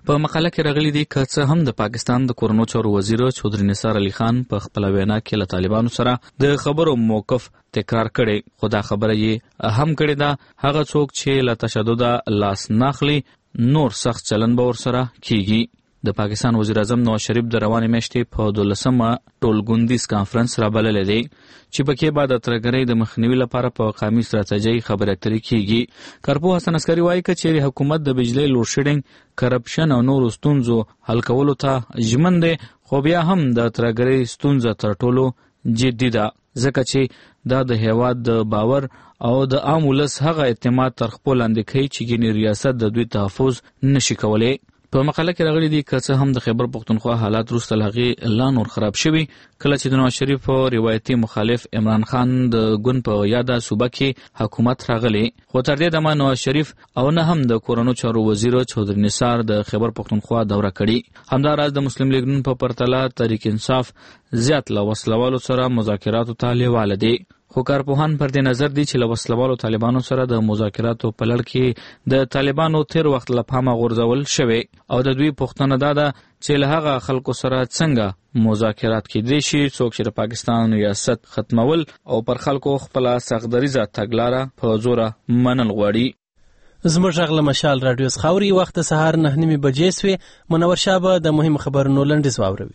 په مقاله کې راغلي دي که څه هم د پاکستان د کورنو چارو وزیر چودھری نثار علي خان په خپل وینا کې له طالبانو سره د خبرو موقف تکرار کړي، خو دا خبره یې هم کړې ده هغه څوک چې له تشدد لاس ناخلي نور سخت چلن به ورسره کیږي. د پاکستان وزیر اعظم نواز شریف د روانې میاشتې په 12مه ټولګوندیز کانفرنس رابللی دی چې پکې به د ترهګرۍ د مخنیوي لپاره په قومي ستراتیژۍ خبرې اترې کیږي. کارپوه حسن عسکري وایي که چیرې حکومت د بجلی لوډ شیډینګ، کرپشن او نورو ستونزو حل کولو ته ژمن دی، خو بیا هم د ترهګرۍ ستونزه تر ټولو جدي ده، ځکه چې دا د هیواد د باور او د عام ولس هغه اعتماد تر خپل لاندې کوي چې ګینې ریاست د دوی تحفظ نشي کولی. په مقاله کې راغلي دي که څه هم د خیبر پختونخوا حالات وروسته له هغې لا نور خراب شوي کله چې د نواز شریف روایتي مخالف عمران خان د ګوند په یاده صوبه کې حکومت راغلی، خو تر دې دمه نواز شریف او نه هم د کورنو چارو وزیر چودھری نثار د خیبر پختونخوا دوره کړي. همداراز د مسلم لیگ نون په پرتله تحریک انصاف زیات له وسلوالو سره مذاکراتو ته لیواله دی، خو کارپوهان پر دې نظر دي چې له وسلوالو طالبانو سره د مذاکراتو په لړ کې د طالبانو تیر وخت له پامه غورځول شوی او د دوی پوښتنه دا ده چې له هغه خلکو سره څنګه مذاکرات کېدای شي څوک چې د پاکستان ریاست ختمول او پر خلکو خپله سختدریزه تګلاره په زوره منل غواړي. زموږ غږ له مشال راډیو څخه اوري، وخت د سهار 9:30 بجې سوې. منور شاه به د مهم خبرونو لنډیز واوروي.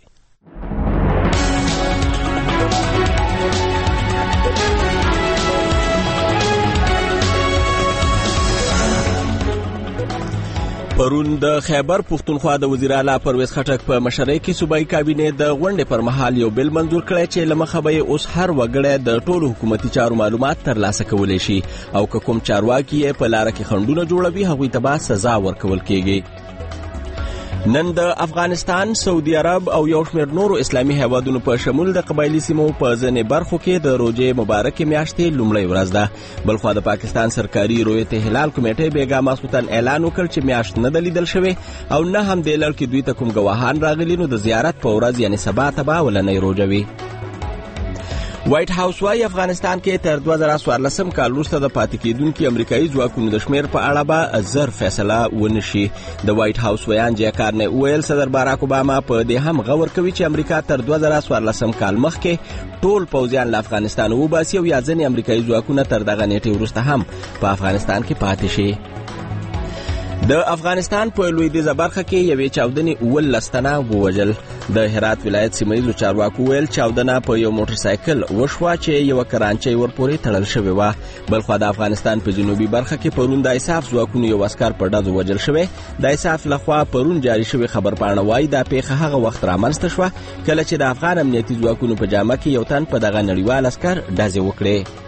پرون د خیبر پختونخوا د وزیر اعلی پرویز خټک په مشرۍ کې صوبایي کابینې د غونډې پر مهال یو بل منظور کړی چې له مخه به یې اوس هر وګړی د ټولو حکومتي چارو معلومات ترلاسه کولی شي او که کوم چارواکي یې په لاره کې خنډونه جوړوي هغوی ته به سزا ورکول کیږي. نن د افغانستان، سعودي عرب او یو شمېر نورو اسلامي هیوادونو په شمول د قبایلي سیمو په ځینې برخو کې د روژې مبارکې میاشتې لومړۍ ورځ ده. بلخوا د پاکستان سرکاري رویت هلال کمیټې بیګا ماسخوتن اعلان وکړ چې میاشت نه ده لیدل شوې او نه هم دې لړ کې دوی ته کوم ګواهان راغلي، نو د زیارت په ورځ یعنې سبا ته به اولنۍ روژه وي. وایټ هاوس وايي افغانستان کې تر 2014 کال وروسته د پاتې کېدونکي امریکایي ځواکونو د شمېر په اړه به زر فیصله ونه شي. د وایټ هاوس ویان جې کارنی وویل صدر باراک اوباما په دې هم غور کوي چې امریکا تر 2014 کال مخکې ټول پوځیان له افغانستان وباسي او یا ځینې امریکایي ځواکونه تر دغه نیټې وروسته هم په افغانستان کې پاتې شي. د افغانستان په لویدیځه برخه کې یوې چاودنې 19 تنه ووژل. د هرات ولایت سیمه چارواکو ویل چاودنه په یو موټر سایکل وشوه چې یو کرانچۍ ورپورې تړل شوې وه. بلخوا د افغانستان په جنوبي برخه کې پرون د اساف ځواکونو یو عسکر په ډزو وژل شوی. د اساف لخوا پرون جاري شوی خبرپاڼه وایي دا پیښه هغه وخت رامنځته شوه کله چې د افغان امنیتي ځواکونو په جامه کې یو تن په دغه نړیوال عسکر ډزې وکړې.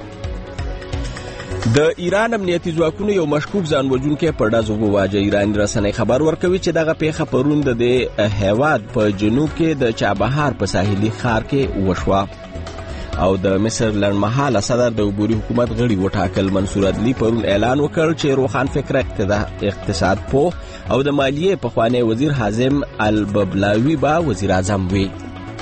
د ایران امنیتي ځواکونو یو مشکوک ځان وژونکی په ډزو وواژه. ایراني رسنۍ خبر ورکوي چې دغه پیښه پرون د دې هیواد په جنوب کې د چابهار په ساحلي ښار کې وشوه. او د مصر لنډمهاله صدر د عبوري حکومت غړي وټاکل. منصور عدلي پرون اعلان وکړ چې روښان فکره اقتصاد پوه او د مالیې پخوانی وزیر حازم الببلاوي به وزیر اعظم وي.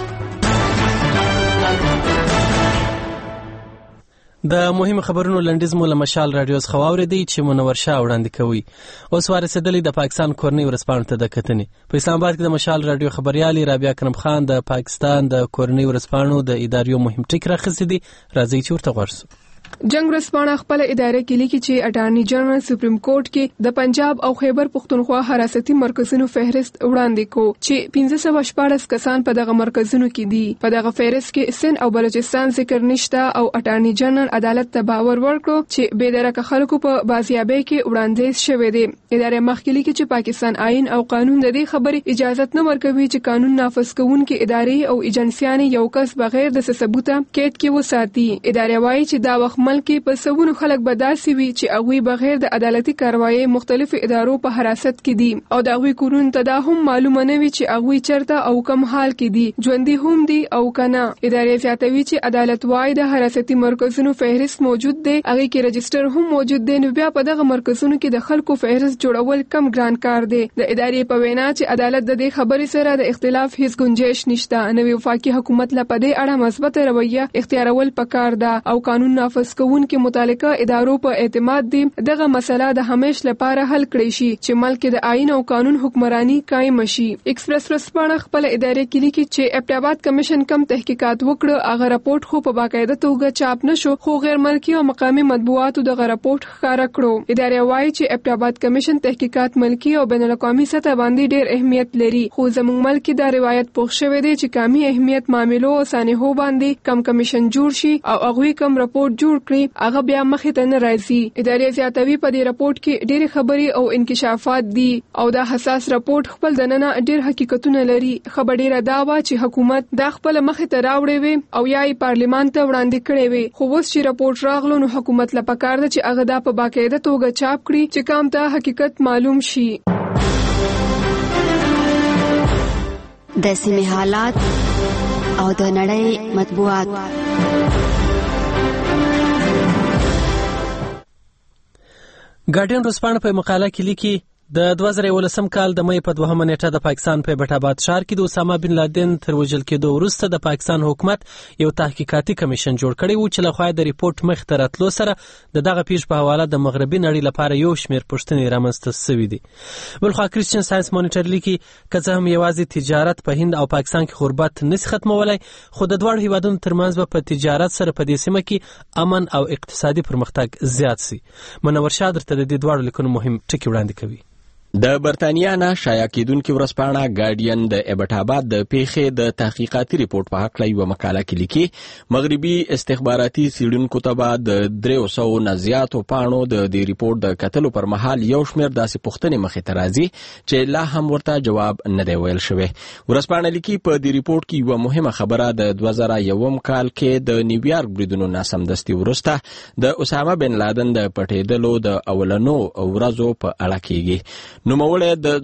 د مهم خبرونو لنډیز مو له مشال راډیو څخه واورېدی چې منور شاه وړاندې کوي. اوس ورسېدلی د پاکستان کورنۍ ورځپاڼو ته د کتنې. په اسلام آباد کې د مشال راډیو خبریالي رابعه کرم خان د پاکستان د کورنۍ ورځپاڼو د اداریو مهم ټکي راخیستي دي. راځئ چې ورته غوږ شو. جنگ ورځپاڼه خپل اداره کې لیکي چې اټارنی جنرال سپریم کورټ کې د پنجاب او خیبر پختونخوا حراستی مرکزونو فهرست وړاندې کو چې 1514 کسان په دغه مرکزونو کې دي. په دغه فهرست کې سند او بلوچستان ذکر نشته او اټارنی جنرال عدالت ته باور ورکړو چې بې درکه خلکو په بازیابۍ کې وړاندیز شوی دی. اداره مخکې لیکي چې پاکستان آئین او قانون د دې خبرې اجازه نه ورکوي چې قانون نافذ کوونکي ادارې او ایجنسیانې یو کس بغیر د ثبوته قید کې وساتي. اداره وايي چې دا وخت ملک په سونو خلک به داسې وي چې هغوی بغیر د عدالتي کاروایی مختلفو ادارو په حراست کې دي او د هغوی کورونو ته دا هم معلومه نه وي چې هغوی چرته او کم حال کې دي، ژوندي هم دي او کنه. ادارې زیاتوي چې عدالت وايي د حراستي مرکزونو فهرست موجود دی، هغه کې رجستر هم موجود دی، نو بیا په دغه مرکزونو کې د خلکو فهرست جوړول کم ګران کار دی. د ادارې په وینا چې عدالت د دې خبرې سره د اختلاف هیڅ گنجائش نشته. نوې وفاقي حکومت لا په دې اړه مثبت رویه اختیارول پکار ده او قانون نافذ بحث کوونکي متعلقه ادارو په اعتماد دي دغه مسله د همیش لپاره حل کړي شي چې ملک د آئین او قانون حکمرانی قائم شي. ایکسپریس ورځپاڼه خپل ادارې کې لیکي چې ابټاباد کمیشن کم تحقیقات وکړ، هغه راپورټ خو په باقاعده توګه چاپ نشو، خو غیر ملکی او مقامی مطبوعاتو دغه راپورټ ښکاره کړو. ادارې وایي چې ابټاباد کمیشن تحقیقات ملکی او بین الاقوامي سطح باندې ډېر اهمیت لري، خو زموږ ملک دا روایت پوښ شوی دی چې کمی اهمیت معاملو او سانحو باندې کم کمیشن جوړ شي او هغه کم راپورټ جوړ کړي، هغه بیا مخې ته نه راځي. ادارې زیاتوي په دې راپورټ کې ډېر خبري او انکشافات دي او دا حساس راپورټ خپل دننه ډېر حقیقتونه لري. خبر ډېر دا و چې حکومت دا خپل مخې ته راوړي وي او یا یې پارلیمان ته وړاندې کړي وي، خو اوس چې راپورټ راغلو نو حکومت له پکار ده چې هغه دا په باقاعده توګه چاپ کړي چې کوم ته حقیقت معلوم شي. د سیمې حالات او د نړۍ مطبوعات. ګارډین ورځپاڼه په مقاله کې لیکي د 2011 کال د مې په 2 نیټه د پاکستان په ابټاباد ښار کې د اسامه بن لادن تر وژل کېدو وروسته د پاکستان حکومت یو تحقیقاتي کمیشن جوړ کړی و چې له خوا د ریپورت مخ ته راتلو سره دغه پیښ په حواله د مغربي نړۍ لپاره یو شمېر پوښتنې رامنځته شوې دي. بلخوا کریسچن ساينس مانیټر لیکي که څه هم یوازې تجارت په هند او پاکستان کې غربت نشي ختمولای، خو د دوه هیوادونو ترمنځ به په تجارت سره په دې سیمه کې امن او اقتصادي پرمختګ زیات شي. منور شاه درته د دې دوه لیکونو مهم ټکي وړاندې کوي. د برتانیا نه شایع کېدونکې ورځپاڼه ګارډین د ابټاباد د پیښې د تحقیقاتي ریپورت په هکله یوه مقاله کې لیکي مغربي استخباراتي څېړونکو ته به د 300 نه زیاتو پاڼو د دې ریپورت د کتلو پر مهال یو شمېر داسې پوښتنې مخې ته راځي چې لا هم ورته جواب نه دی ویل شوی. ورځپاڼه لیکي په دې ریپورت کې یوه مهمه خبره د 2001 کال کې د نیویارک بریدونو نه سمدستي وروسته د اسامه بن لادن د پټېدلو د اولنو ورځو په اړه کېږي. نوموړی د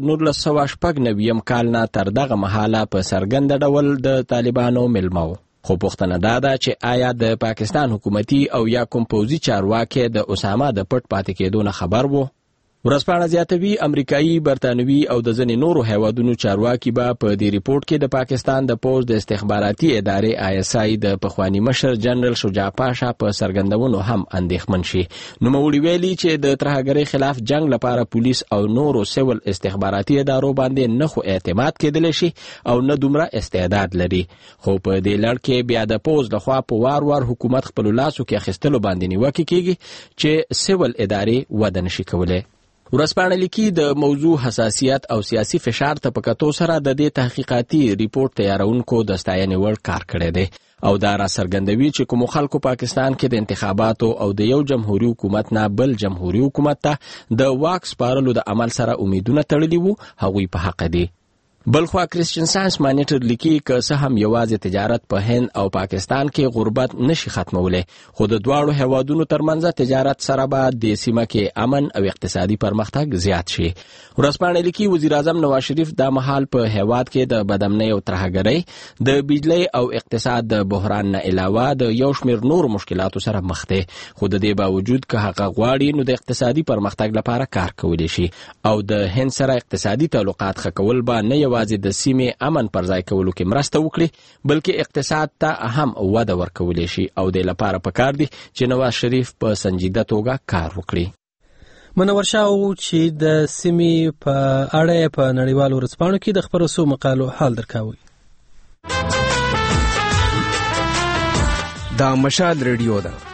1996 کال نه تر دغه مهاله په څرګنده ډول د طالبانو مېلمه و. خو پوښتنه دا ده چې آیا د پاکستان حکومتي او یا کوم پوځي چارواکي د اسامه د پټ پاتې کېدو نه خبر وو؟ ورځپاڼه زیاتوي امریکایي، برتانوي او د ځینې نورو هیوادونو چارواکي به په دې ریپورت کې د پاکستان د پوځ د استخباراتي ادارې ISI د پخواني مشر جنرال شجاع پاشا په څرګندونو هم اندېښمن شي. نوموړي ویلي چې د ترهګرۍ خلاف جنگ لپاره پولیس او نورو سیول استخباراتي ادارو باندې نه خو اعتماد کېدلی شي او نه دومره استعداد لري، خو په دې لړ کې بیا د پوځ لخوا په وار وار حکومت خپلو لاسو کې اخیستلو باندې نیوکې کېږي چې سیول ادارې وده نشي کولی. ورځپاڼه لیکي د موضوع حساسیت او سیاسي فشار ته په کتو سره د دې تحقیقاتي ریپورت تیارونکو د ستاینې وړ کار کړی دی او دا را څرګندوي چې کوم خلکو پاکستان کې د انتخاباتو او د یو جمهوریت حکومت نه بل جمهوریت حکومت ته د واک سپارلو د عمل سره امیدونه تړلي وو، هغوی په حق دي. بلخوا کریسچن ساينس مانیټر لیکي که څه هم یوازې تجارت په هند او پاکستان کې غربت نشي ختمولی، خو د دواړو هیوادونو ترمنځ تجارت سره به د سیمه کې امن او اقتصادي پرمختګ زیات شي. ورځپاڼه لیکي وزیر اعظم نواز شریف دا مهال په هیواد کې د بدامنۍ او ترهګرۍ، د بجلی او اقتصاد د بحران نه علاوه د یو شمېر نورو مشکلاتو سره مخ دی، خو د دې باوجود که هغه غواړي نو د اقتصادي پرمختګ لپاره کار کولی شي او د هند سره اقتصادي تعلقات ښه کول به نه یوازې د سیمې امن پر ځای کولو کې مرسته وکړي بلکې اقتصاد ته هم وده ورکولی شي او د لپاره پکار دي چې نواز شریف په سنجیده توګه کار وکړي. منور شاه چې د سیمې په اړه په نړیوالو ورځپاڼو کې د خپرو څو مقالو حال درکاوی. دا مشال ریډیو ده.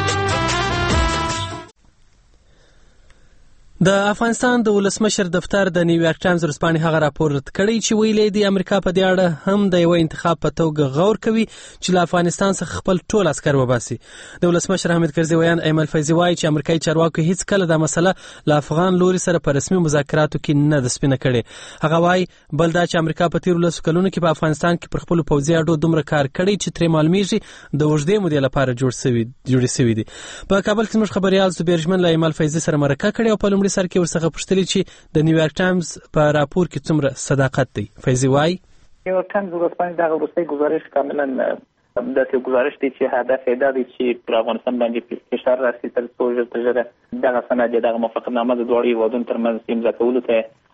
د افغانستان د ولسمشر دفتر د نیویارک ټایمز ورځپاڼې هغه راپور رد کړی چې ویلي دی امریکا په دې اړه هم د یو انتخاب په توګه غور کوي چې له افغانستان څخه خپل ټول عسکر وباسي. د ولسمشر حامد کرزي ویان ایمل فیضي وایي چې امریکایي چارواکو هیڅ کله دا مسله له افغان لوري سره په رسمي مذاکراتو کې نه د سپینه کړې. هغه وایي بل دا چې امریکا په تیرو 10 کلونو کې په افغانستان کې پر خپل پوځي اډو دومره کار کړی چې ترې معلومیږي د اوږدې مودې لپاره جوړ شوي دي. په کابل کې زموږ خبريال زبیر ژمن له ایمل فیضي سره مرکه کړې او په لومړي سر کې ورڅخه پوښتلې چې د نیویارک ټایمز په راپور کې څومره صداقت دی. فیضي وایي نیویارک ټایمز ورځپاڼې دغه وروستی ګزارش کاملا داسې ګزارش دی چې هدف یې دا دی چې پر افغانستان باندې فشار راسي تر څو ژر تر ژره دغه سند دغه موافقتنامه د دواړو هیوادونو ترمنځ امضا کولو ته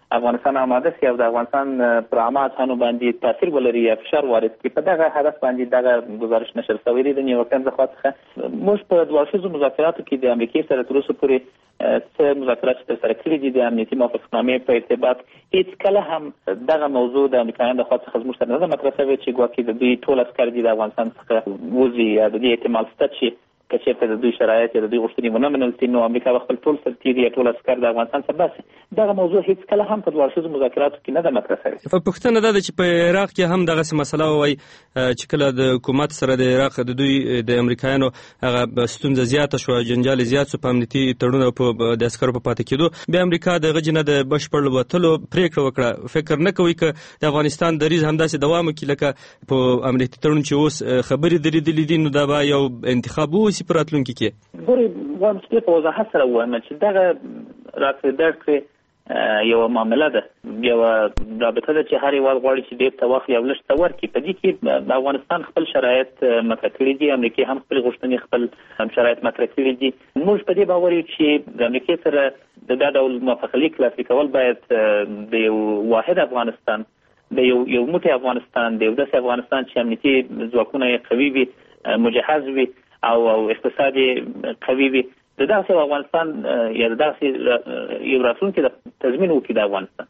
افغانستان آماده سي او د افغانستان پر عامه اذهانو باندې تاثیر ولري یا فشار وارد کړي. په دغه هدف باندې دغه گزارش نشر شوی دی. د نیویورک ټایمز لخوا څخه موږ په دوه اړخیزو مذاکراتو کې د امریکې سره تر اوسه پورې څه مذاکرات ترسره کړي دي. د امنیتي موافقتنامې په ارتباط هیڅ کله هم دغه موضوع د امریکایانو لخوا څخه زموږ سره نه ده مطرح شوې چې ګواکې د دوی ټول عسکر دي د افغانستان څخه وځي یا د دې احتمال شته چې که چېرته د دوی شرایط یا د دوی غوښتنې ونه منل شي نو امریکا به خپل ټول سرتېري یا ټول عسکر د افغانستان څخه باسي. دغه موضوع هیڅ کله هم په دوه اړخیزو مذاکراتو کې نه ده مطرح شوې. پوښتنه دا ده چې په عراق کې هم دغسې مسله ووایي چې کله د حکومت سره د عراق د دوی د امریکایانو هغه ستونزه زیاته شوه، جنجال زیات شو په امنیتي تړونو د عسکرو په پاتې کېدو، بیا امریکا د هغه جنه د بشپړ وتلو پرېکړه وکړه. فکر نه کوي که د افغانستان دریځ همداسې دوام وکړي لکه په امنیتي تړون چې اوس خبرې درېدلې دي، نو دا به یو انتخاب ووسي په راتلونکي کې؟ ګورې وایم چې په وضاحت سره ووایم چې دغه راکړې درکړې یوه معامله ده، یوه رابطه ده چې هر هېواد غواړي چې ډېر ته واخلي او لږ ته ورکړي. په دې کې د افغانستان خپل شرایط مطرح کړي دي، امریکې هم خپل غوښتنې خپل شرایط مطرح کړي دي. موږ په دې باور یو چې د امریکې سره د دا ډول موافقه لیک لاسلیک کول باید د یو واحد افغانستان، د یو موټی افغانستان، د یو داسې افغانستان چې امنیتي ځواکونه یې قوي وي، مجهز وي او اقتصاد قوي وي، د دغسې افغانستان یا د دغسې یو راتلونکي تضمین وکړي د افغانستان.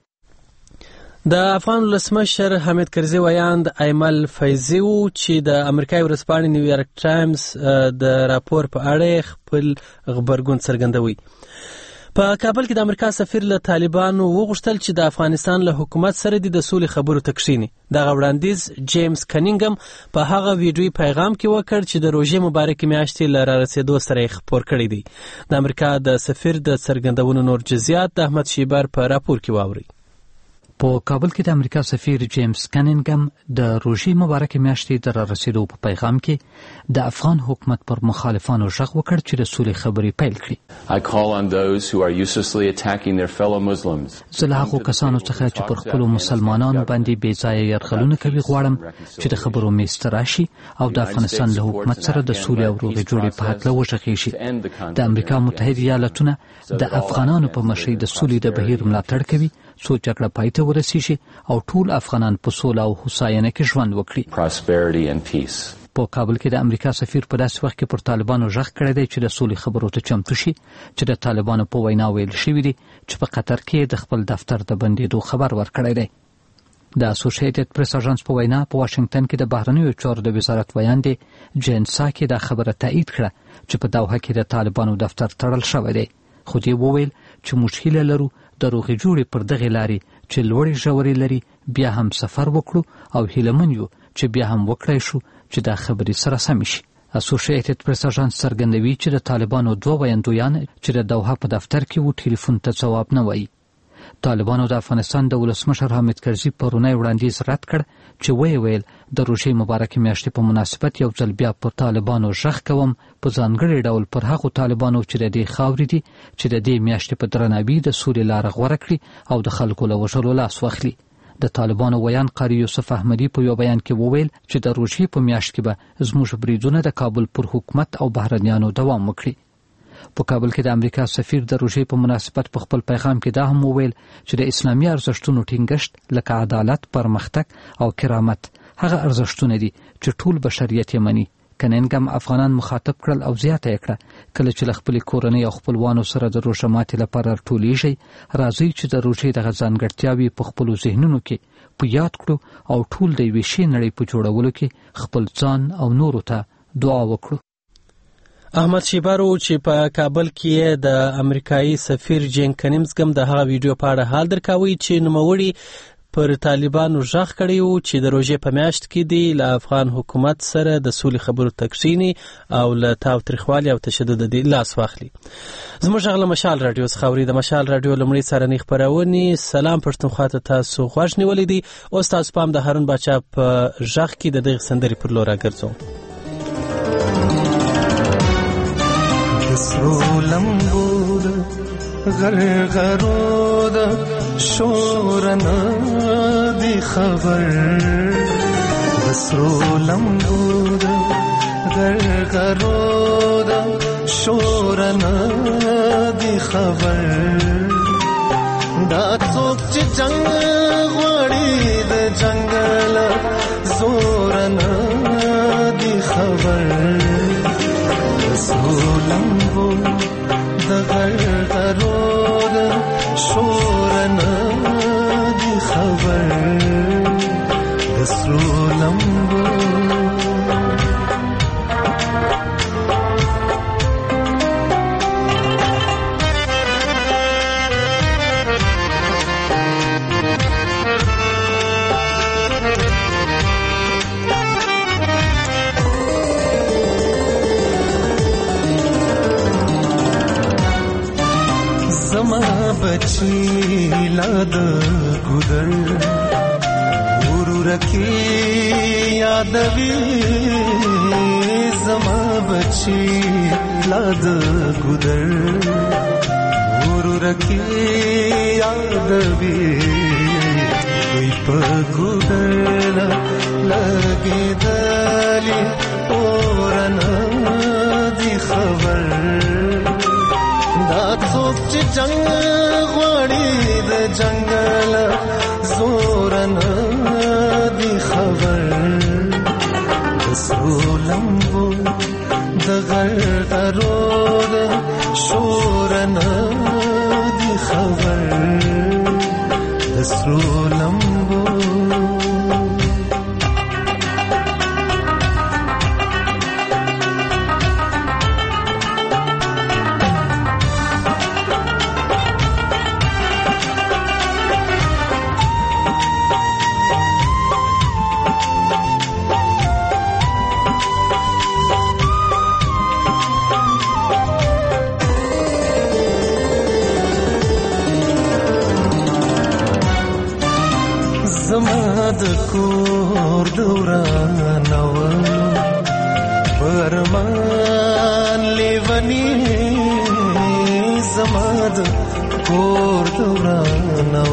د افغان ولسمشر حامد کرزي ویاند ایمل فیضي و چې د امریکایي ورځپاڼې نیویارک ټایمز د راپور په اړه خپل غبرګون څرګندوي. په کابل کې د امریکا سفیر له طالبانو وغوښتل چې د افغانستان له حکومت سره د سولې خبرو ته کښیني. دغه وړاندیز جیمز کنینګم په هغه ویډیوي پیغام کې وکړ چې د روژې مبارکې میاشتې له رارسېدو سره یې خپور کړی دی. د امریکا د سفیر د څرګندونو نور جزئیات د احمد شیبر په راپور کې واورئ. په کابل کې د امریکا سفیر جیمز کنینګم د روژې مبارکې میاشتې د رارسېدو په پیغام کې د افغان حکومت پر مخالفانو غږ وکړ چې د سولې خبرې پیل کړي. زه له هغو کسانو څخه چې پر خپلو مسلمانانو باندې بې ځایه یرغلونه کوي غواړم چې د خبرو میز ته راشي او د افغانستان له حکومت سره د سولې او روغې جوړې په هکله وغږېږي. د امریکا متحده ایالتونه د افغانانو په مشرۍ د سولې د بهیر ملاتړ کوي څو جګړه پای ته ورسیږي او ټول افغانان په سوله او هوساینه کې ژوند وکړي. په کابل کې د امریکا سفیر په داسې وخت کې پر طالبانو غږ کړی دی چې د سولې خبرو ته چمتو شي چې د طالبانو په وینا ویل شوي دي چې په قطر کې د خپل دفتر د بندېدو خبر ورکړی دی. د اسوسییټډ پریس اژانس په وینا په واشنگټن کې د بهرنیو چارو د وزارت ویاندې جین ساکي دا خبره تایید کړه چې په دوحه کې د طالبانو دفتر تړل شوی دی، خو دې وویل چې موږ هیله لرو د روغې جوړې پر دغې لارې چې لوړې ژورې لري بیا هم سفر وکړو او هیلهمن یو چې بیا هم وکړای شو چې دا خبرې سره سمې شي. اسوسییټډ پریس اژانس څرګندوي چې د طالبانو دوه ویاندویان چې د دوحه په دفتر کې وو ټلیفون ته ځواب نه وایي. طالبانو د افغانستان د ولسمشر حامد کرزي پرونی وړاندیز رد کړ چې ویل د روژې مبارکې میاشتې په مناسبت یو ځل بیا پر طالبانو غږ کوم، په ځانګړي ډول پر هغو طالبانو چې د دې خاورې دي چې د دې میاشتې په درناوي د سولې لاره غوره کړي او د خلکو له وژلو لاس واخلي. د طالبانو ویان قاری یوسف احمدي په یو بیان کې وویل چې د روژې په میاشت کې به زموږ بریدونه د کابل پر حکومت او بهرنیانو دوام وکړي. په کابل کې د امریکا سفیر د روژې په مناسبت په خپل پیغام کې دا هم وویل چې د اسلامي ارزښتونو ټینګښت لکه عدالت، پرمختګ او کرامت هغه ارزښتونه دي چې ټول بشریت یې مني. کنینګم افغانان مخاطب کړل او زیاته یې کړه کله چې له خپلې کورنۍ او خپلوانو سره د روژه ماتې لپاره راټولیږئ راځئ چې د روژې دغه ځانګړتیاوې په خپلو ذهنونو کې په یاد کړو او ټول د یوې ښې نړۍ په جوړولو کې خپل ځان او نورو ته دعا وکړو. احمد شیبر چې په کابل کې د امریکایي سفیر جین کنینګم د هغه ویډیو په اړه حال درکوي چې نوموړي پر طالبانو غږ کړی و چې د روژې په میاشت کې دی له افغان حکومت سره د سولې خبرو ته کښیني او له تاوتریخوالي او تشدد دی لاس واخلي. زموږ غږ له مشال راډیو څخه اوري. د مشال راډیو لومړی سهارنۍ خپرونې سلام پښتونخوا ته تاسو غوږ نیولی دی. اوس تاسو پام د هارون باچا په غږ کې د دغې سندرې پر لور راګرځوم. سرو لمبود غرغرود شورنا دی خبر سرو لمبود غرغرود شورنا دی خبر دا څوک چې جنگ غواړي د جنگل زور نه دی خبر سولمبو د غرغرو د شور نه دی خبر د سولمبو बची लाद गुदर उरुरकी यादवी जमा बची लाद गुदर उरुरकी यादवी कोई पगुदर लगे दली औरन दी खबर दा څوک چې جنگ غواړي د جنگل زور نه دی خبر د سولمبو د غرغرو د شور نه دی خبر د سولمبو د کور دورانو پرمان لیونی زماد کور دورانو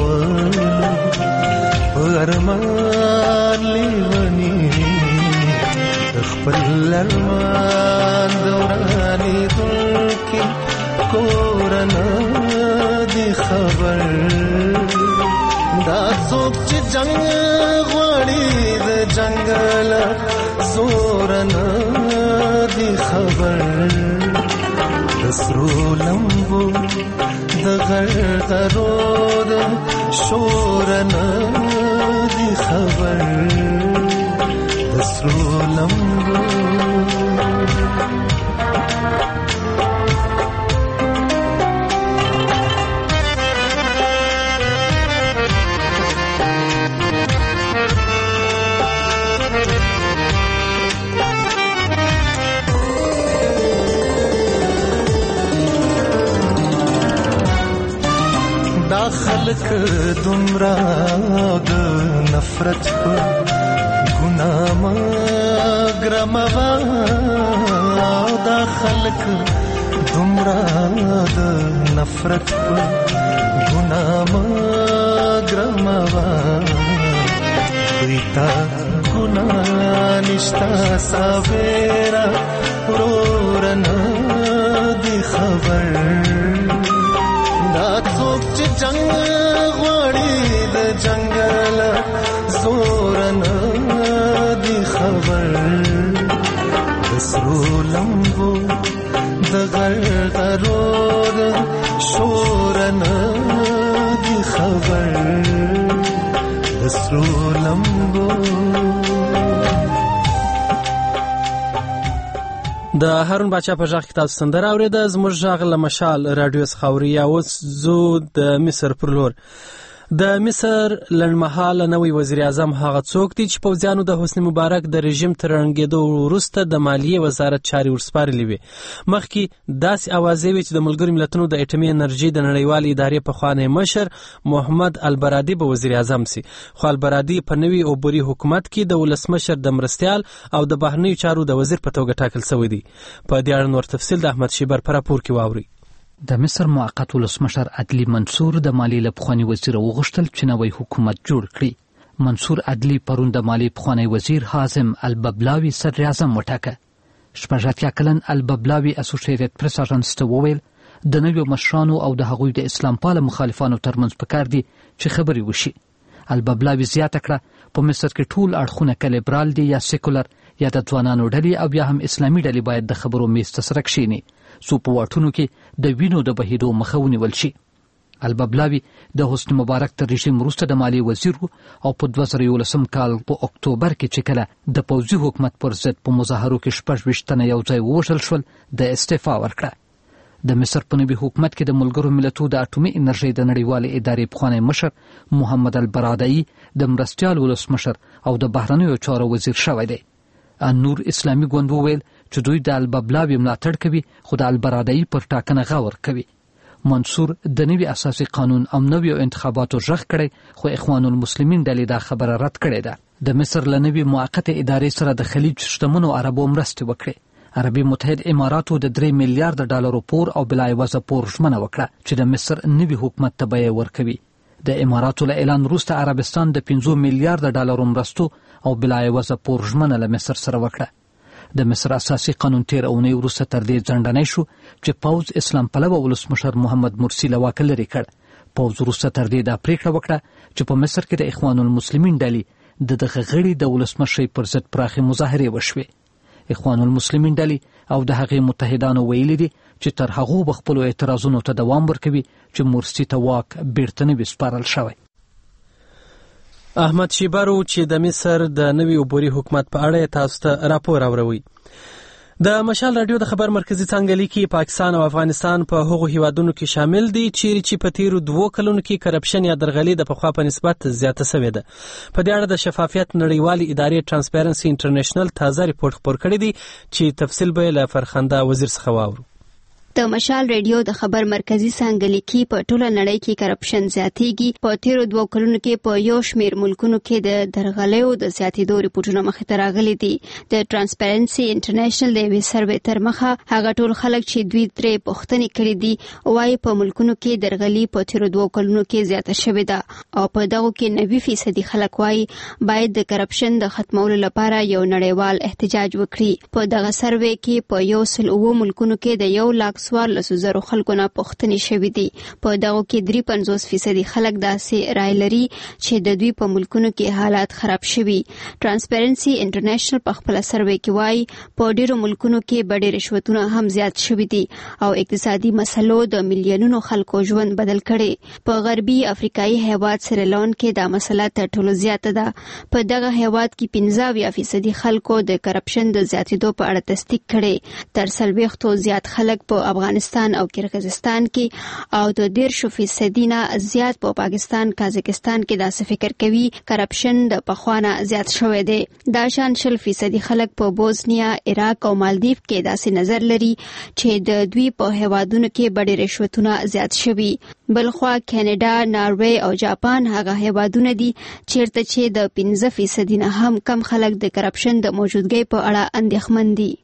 پرمان لیونی خپل لرمان دورانی دلکی کورنا دی خبر دا څوک چې جنگ غواړي د جنگل زور نه دی خبر د سرو لمبو د غرغرو د شور نه دی خبر د سرو لمبو خلق دمرا د نفرت په ګناه مګرموا دا خلق دمرا د نفرت په ګناه مګرموا ویتا ګناه نشتا ساویرا ورورنا دی خبر دا څوک چې جنگ غواړي د جنگل زور نه دی خبر د سرو لمبو د غرغرو د شور نه دی خبر د سرو لمبو د هارون باچا په ژغ کې تاسو سندره اورېده. زموږ ژغ له مشال راډیو څخه اوري. اوس زو د مصر پر لور. د مصر لنډمهاله نوی وزیر اعظم هغه څوک دی چې پوځیانو د حسنی مبارک د رژیم تر رنګېدو وروسته د مالیې وزارت چارې ورسپارلې وې. مخکې داسې اوازې وې چې د ملګرو ملتونو د اټومي انرژي د نړیوالې ادارې پخوانی مشر محمد البرادي به وزیر اعظم سي، خو البرادي په نوي عبوري حکومت کې د ولسمشر د مرستیال او د بهرنیو چارو د وزیر په توګه ټاکل شوی دی. په دې اړه نور تفصیل د احمد شیبر په راپور کې واورئ. د مصر موقت ولسمشر عدلی منصور د مالیې له پخواني وزیر وغوښتل چې نوی حکومت جوړ کړي. منصور عدلی پرون د مالیې پخوانی وزیر حازم الببلاوي صدر اعظم وټاکه. 80 کلن الببلاوي اسوسییټډ پریس اژانس ته وویل د نویو مشرانو او د هغوی د اسلام پاله مخالفانو ترمنځ پکار دي چې خبرې وشي. الببلاوي زیاته کړه په مصر کې ټول اړخونه که لیبرال دي یا سیکولر یا د ځوانانو ډلې او یا هم اسلامي ډلې باید د خبرو میز ته سره کښیني څو په واټونو کې د وینو د بهیدو مخه ونیول شي. الببلاوي د حسني مبارک تر رژیم وروسته د مالیې وزیر او په 2011 کال په اکتوبر کې چې کله د پوځي حکومت پر ضد په مظاهرو کې 26 تنه یو ځای ووژل شول د استعفا ورکړه. د مصر په نوي حکومت کې د ملګرو ملتونو د اټومي انرژۍ د نړیوالې ادارې پخوانی مشر محمد البرادعي د مرستیال ولسمشر او د بهرنیو چارو وزیر شوی دی. نور اسلامي ګوند وویل چې دوی د الببلاوي ملاتړ کوي خو د البرادعي پر ټاکنه غور کوي. منصور د نوي اساسي قانون او نویو انتخاباتو ژغ کړی خو اخوان المسلمین ډلې دا خبره رد کړې ده. د مصر له نوي موقته ادارې سره د خلیج شتمنو عربو مرستې وکړې. عربي متحد اماراتو د 3 میلیارډ ډالرو پور او بلایوازه پور ژمنه وکړه چې د مصر نوي حکومت ته به ورکوي. د اماراتو له اعلان وروسته عربستان د 15 میلیارډ ډالرو مرستو او بلایوازه پور ژمنه له مصر سره وکړه. د مصر اساسي قانون 13 اونۍ وروسته تر دې ځنډنی شو چې پوځ اسلام پلوه ولسمشر محمد مرسي له واکه لرې کړ. پوځ وروسته تر دې دا پریکړه وکړه چې په مصر کې د اخوان المسلمین ډلې د دغه غړي د ولسمشر پر ضد پراخې مظاهرې وشوې. اخوان المسلمین ډلې او د هغې متحدانو ویلي دي چې تر هغو به خپلو اعتراضونو ته دوام ورکوي چې مرسي ته واک بیرته نه وي سپارل شوی. احمد شیبارو چې د مصر د نوي عبوري حکومت په اړه تاسو ته راپور اوروي. د مشال رادیو د خبر مرکزی څنګه لیکي پاکستان او افغانستان په هغو هیوادونو کې شامل دي چې په تیرو 2 کلونو کې کرپشن یا درغلي د پخوا په نسبت زیاته شوې ده. په دې اړه د شفافیت نړیوالې ادارې ترانسپیرنسي انټرنیشنل تازه ریپورت خپور کړی دی چې تفصیل به له فرخنده وزیر څخه واورو. د مشال ریډیو د خبر مرکزی څنګه لیکي په ټوله نړۍ کې کرپشن زیاتېږي. په تیرو 2 کلونو کې په یو شمېر ملکونو کې د درغلیو د زیاتېدو ریپورټونه مخې ته راغلي دي. د ترانسپیرنسي انټرنیشنل د یوې سروې تر مخه هغه ټول خلک چې دوی ترې پوښتنې کړې دي وایي په ملکونو کې درغلي په تیرو 2 کلونو کې زیاته شوې ده او په دغو کې 90% خلک وایي باید د کرپشن د ختمولو لپاره یو نړیوال احتجاج وکړي. په دغه سروې کې په 109 ملکونو کې د 1,14,000 خلکو نه پوښتنې شوې دي. په دغو کې 53% خلک داسې رائے لري چې د دوی په ملکونو کې حالات خراب شوي. ترانسپیرنسي انټرنیشنل په خپل سروې کې وایي په ډیرو ملکونو کې بډې رشوتونه هم زیات شوي دي او اقتصادي مسلو د میلیونونو خلکو ژوند بدل کړي. په غربي افریقایي هیواد سریلون کې دا مسله تر ټولو زیاته ده. په دغه هیواد کې 15% خلکو د کرپشن د زیاتېدو په اړه تصدیق کړي. تر 40 زیات خلک په افغانستان او کرغیزستان کې او د 10% نه زیات په پاکستان کازاکستان کې داسې فکر کوي کرپشن د پخوانه زیات شوی دی. دا شان 40% خلک په بوسنیا، عراق او مالدیف کې داسې نظر لري چې د دوی په هیوادونو کې بډې رشوتونه زیات شوي. بلخوا کینیډا، ناروې او جاپان هغه هیوادونه دي چیرته چې د 15% نه هم کم خلک د کرپشن د موجودګۍ په اړه اندېښمن دي.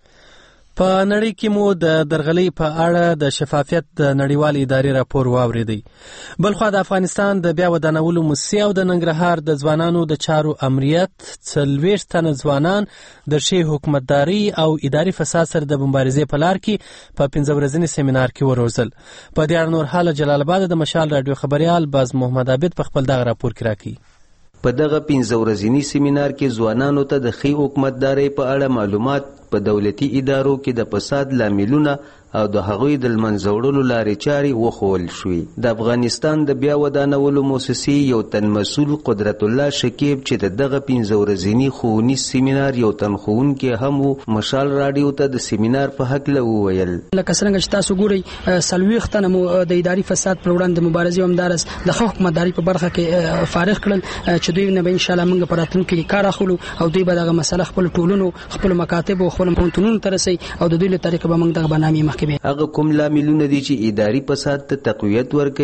په نړۍ کې مو د درغلي په اړه د شفافیت د نړیوالې ادارې راپور واوریدي. بلخوا د افغانستان د بیا ودانولو موسسې او د ننګرهار د ځوانانو د چارو امریت 40 تنه ځوانان د ښې حکومتداري او اداري فساد سره د مبارزې په لار کې په 15 ورځني سیمینار کې وروزل. په دې اړه نور حال جلال آباد د مشال رادیو خبريال باز محمد عابد په خپل دغه راپور کې راکړي. په دغه 15 ورځني سیمینار کې ځوانانو ته د ښې حکومتدارۍ په اړه معلومات، په دولتي ادارو کې د فساد لاملونه او د هغوی د منځه وړلو لارې چارې وښول شوې. د افغانستان د بیا ودانولو موسسې یو تن مسؤل قدرت الله شکیب چې د دغه 15 ورځني ښوونیز سیمینار یو تن ښوونکی هم و، مشال راډیو ته د سیمینار په هکله وویل. لکه څنګه چې تاسو ګورئ 40 تنه مو د اداري فساد پر وړاندې مبارزې همدارس د ښه حکومتداري په برخه کې فارغ کړل چې دوی نه به ان شاء الله موږ په راتلونکي کې کار اخلو او دوی به دغه مسله خپل ټولونو، خپل مکاتب او خپل پونتونونو ته رسي او د دوی له طریقې به موږ دغه برنامې مخکې هغه کوم لاملونه دي چې اداري فساد ته تقویت ورکوي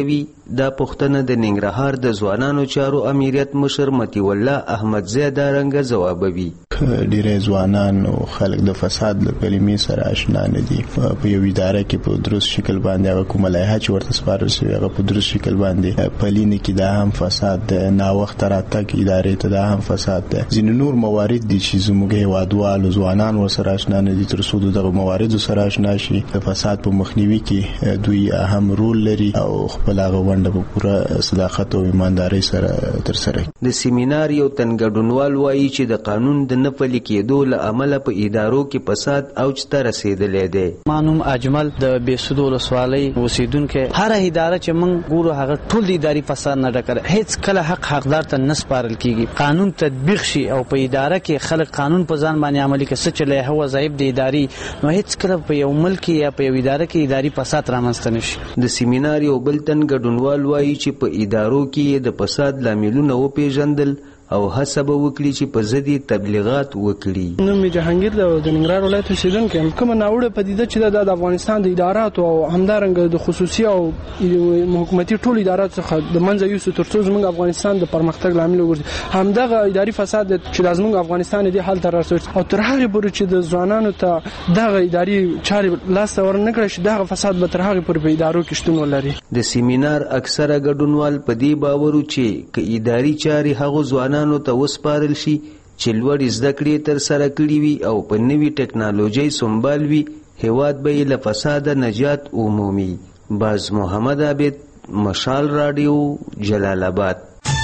دا پوښتنه د ننګرهار د ځوانانو چارو امریت مشر متی الله احمدزی دارنګه ځوابوي. ډیری ځوانان او خلک د فساد له کلمې سره آشنا نه دي. په یو اداره کې په درست شکل باندې هغه کومه لایحه چې ورته سپارل شوې هغه په درست شکل باندې پلینې کې دا هم فساد ده، ناوخته راتګ ادارې ته دا هم فساد ده. ځینې نور موارد دي چې زموږ هیوادوالو ځوانان ورسره آشنا نه دي. تر څو دغه مواردو سره آشنا شي د فساد په مخنیوي کې دوی اهم رول لري او خپل هغه ونډه په پوره صداقت او ایماندارۍ سره ترسره. د سیمینار یو تنګډونوال وایي چې د قانون د نه پلي کېدو له امله په ادارو کې فساد اوج ته رسېدلی دی. ما نوم اجمل د بیسود ولسوالۍ اوسیدونکی. هر اداره چې موږ ګورو هغه ټول د اداري فساد نه ډکه، هیڅ کله حقدار ته نه سپارل کیږي. قانون تطبیق شي او په اداره کې خلک قانون په ځان باندې عملي کړي چې له وظایف د اداري نو هیڅ کله په یو ملک یا په یو اداره کې اداري فساد رامنځته نشي. د سیمینار یو بل تنګډونوال وایي چې په ادارو کې د فساد لاملونه وپېژندل او هڅه به وکړي چې په ضد تبلیغات وکړي. نوم یې جهانګیر دی او د ننګرهار ولایت اوسیدونکی یم. کومه ناوړه پدیده چې د افغانستان د اداراتو او همدارنګه د خصوصي او حکومتي ټولو اداراتو څخه د منځه یوسو تر څو زموږ افغانستان د پرمختګ لامل وګرځي. همدغه اداري فساد چې زموږ افغانستان دې حال ته رسوي او تر هغه پورې چې د ځوانانو ته دغه اداري چارې لاس ته ورنکړي شي دغه فساد به تر هغه پورې په ادارو کې شتون ولري. د سیمینار اکثره ګډونوال په دې باور چې ک اداري چارې هغه ځوانانو ته وسپارل شي چې لوړې زده کړې تر سره کړي وي او په نوي ټکنالوژۍ سنبال وي، هیواد به یې له فساده نجات ومومي. باز محمد عابد، مشال رادیو، جلال آباد.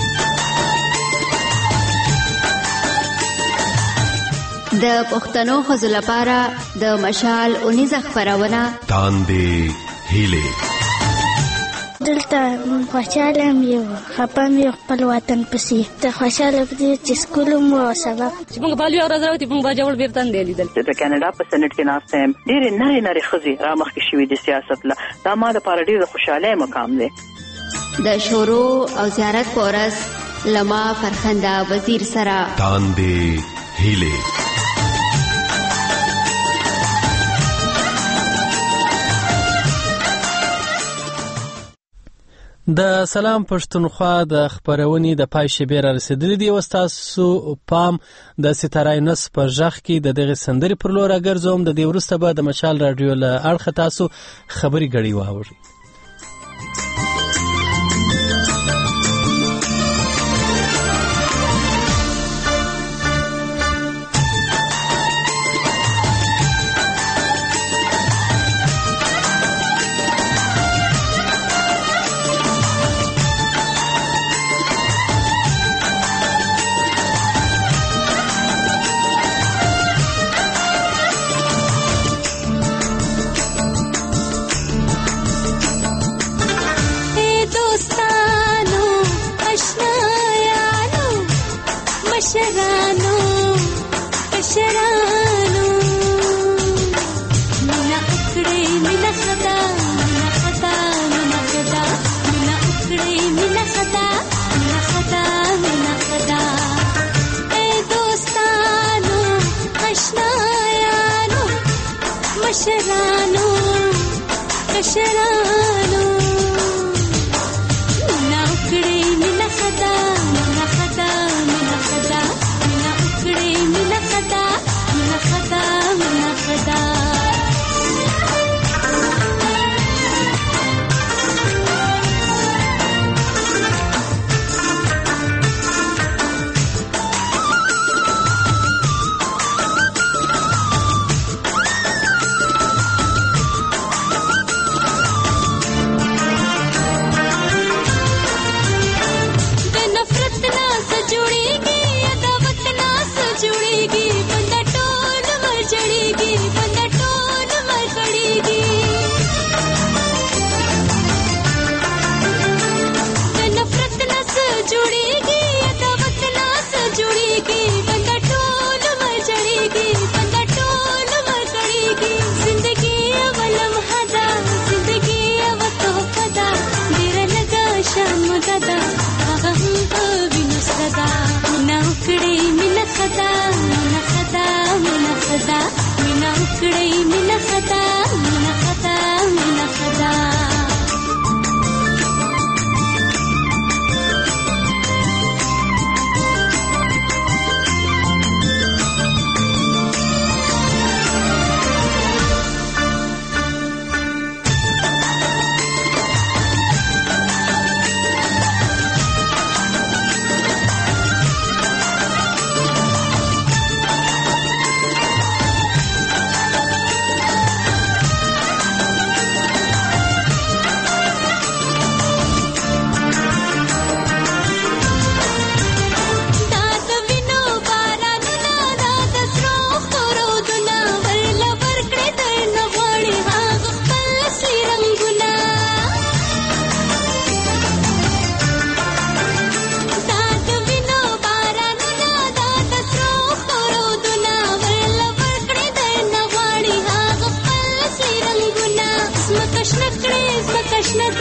د پښتنو ښځو لپاره د مشال اونیزه خپرونه تاندې هیلې. دلته خوشاله یم، خپه مې خپل وطن پسې ته خوشاله پدې چې سکول مو سبق چې موږ بالو ورځ راوتی موږ باجوړ بیرته نه لیدل. د کاناډا په سنټ کې ناسته يم، ډېر نری ښځې را مخکې شوي د سیاست له دا ما لپاره ډېر خوشاله مقام دی. د شورو او زیارت په ورځ لما فرخنده وزیر سره تاندې هیلې. د سلام پښتونخوا د خبرونې د پای شبیر رسیدلې دی. وستاسو پام د ستاره نس په ژغ کې د دغه سندري پر لور اګرځوم. د دې ورسته به د مشال رادیو له اړخه تاسو خبري غړي واوري. کشنه کړې زمکه شنه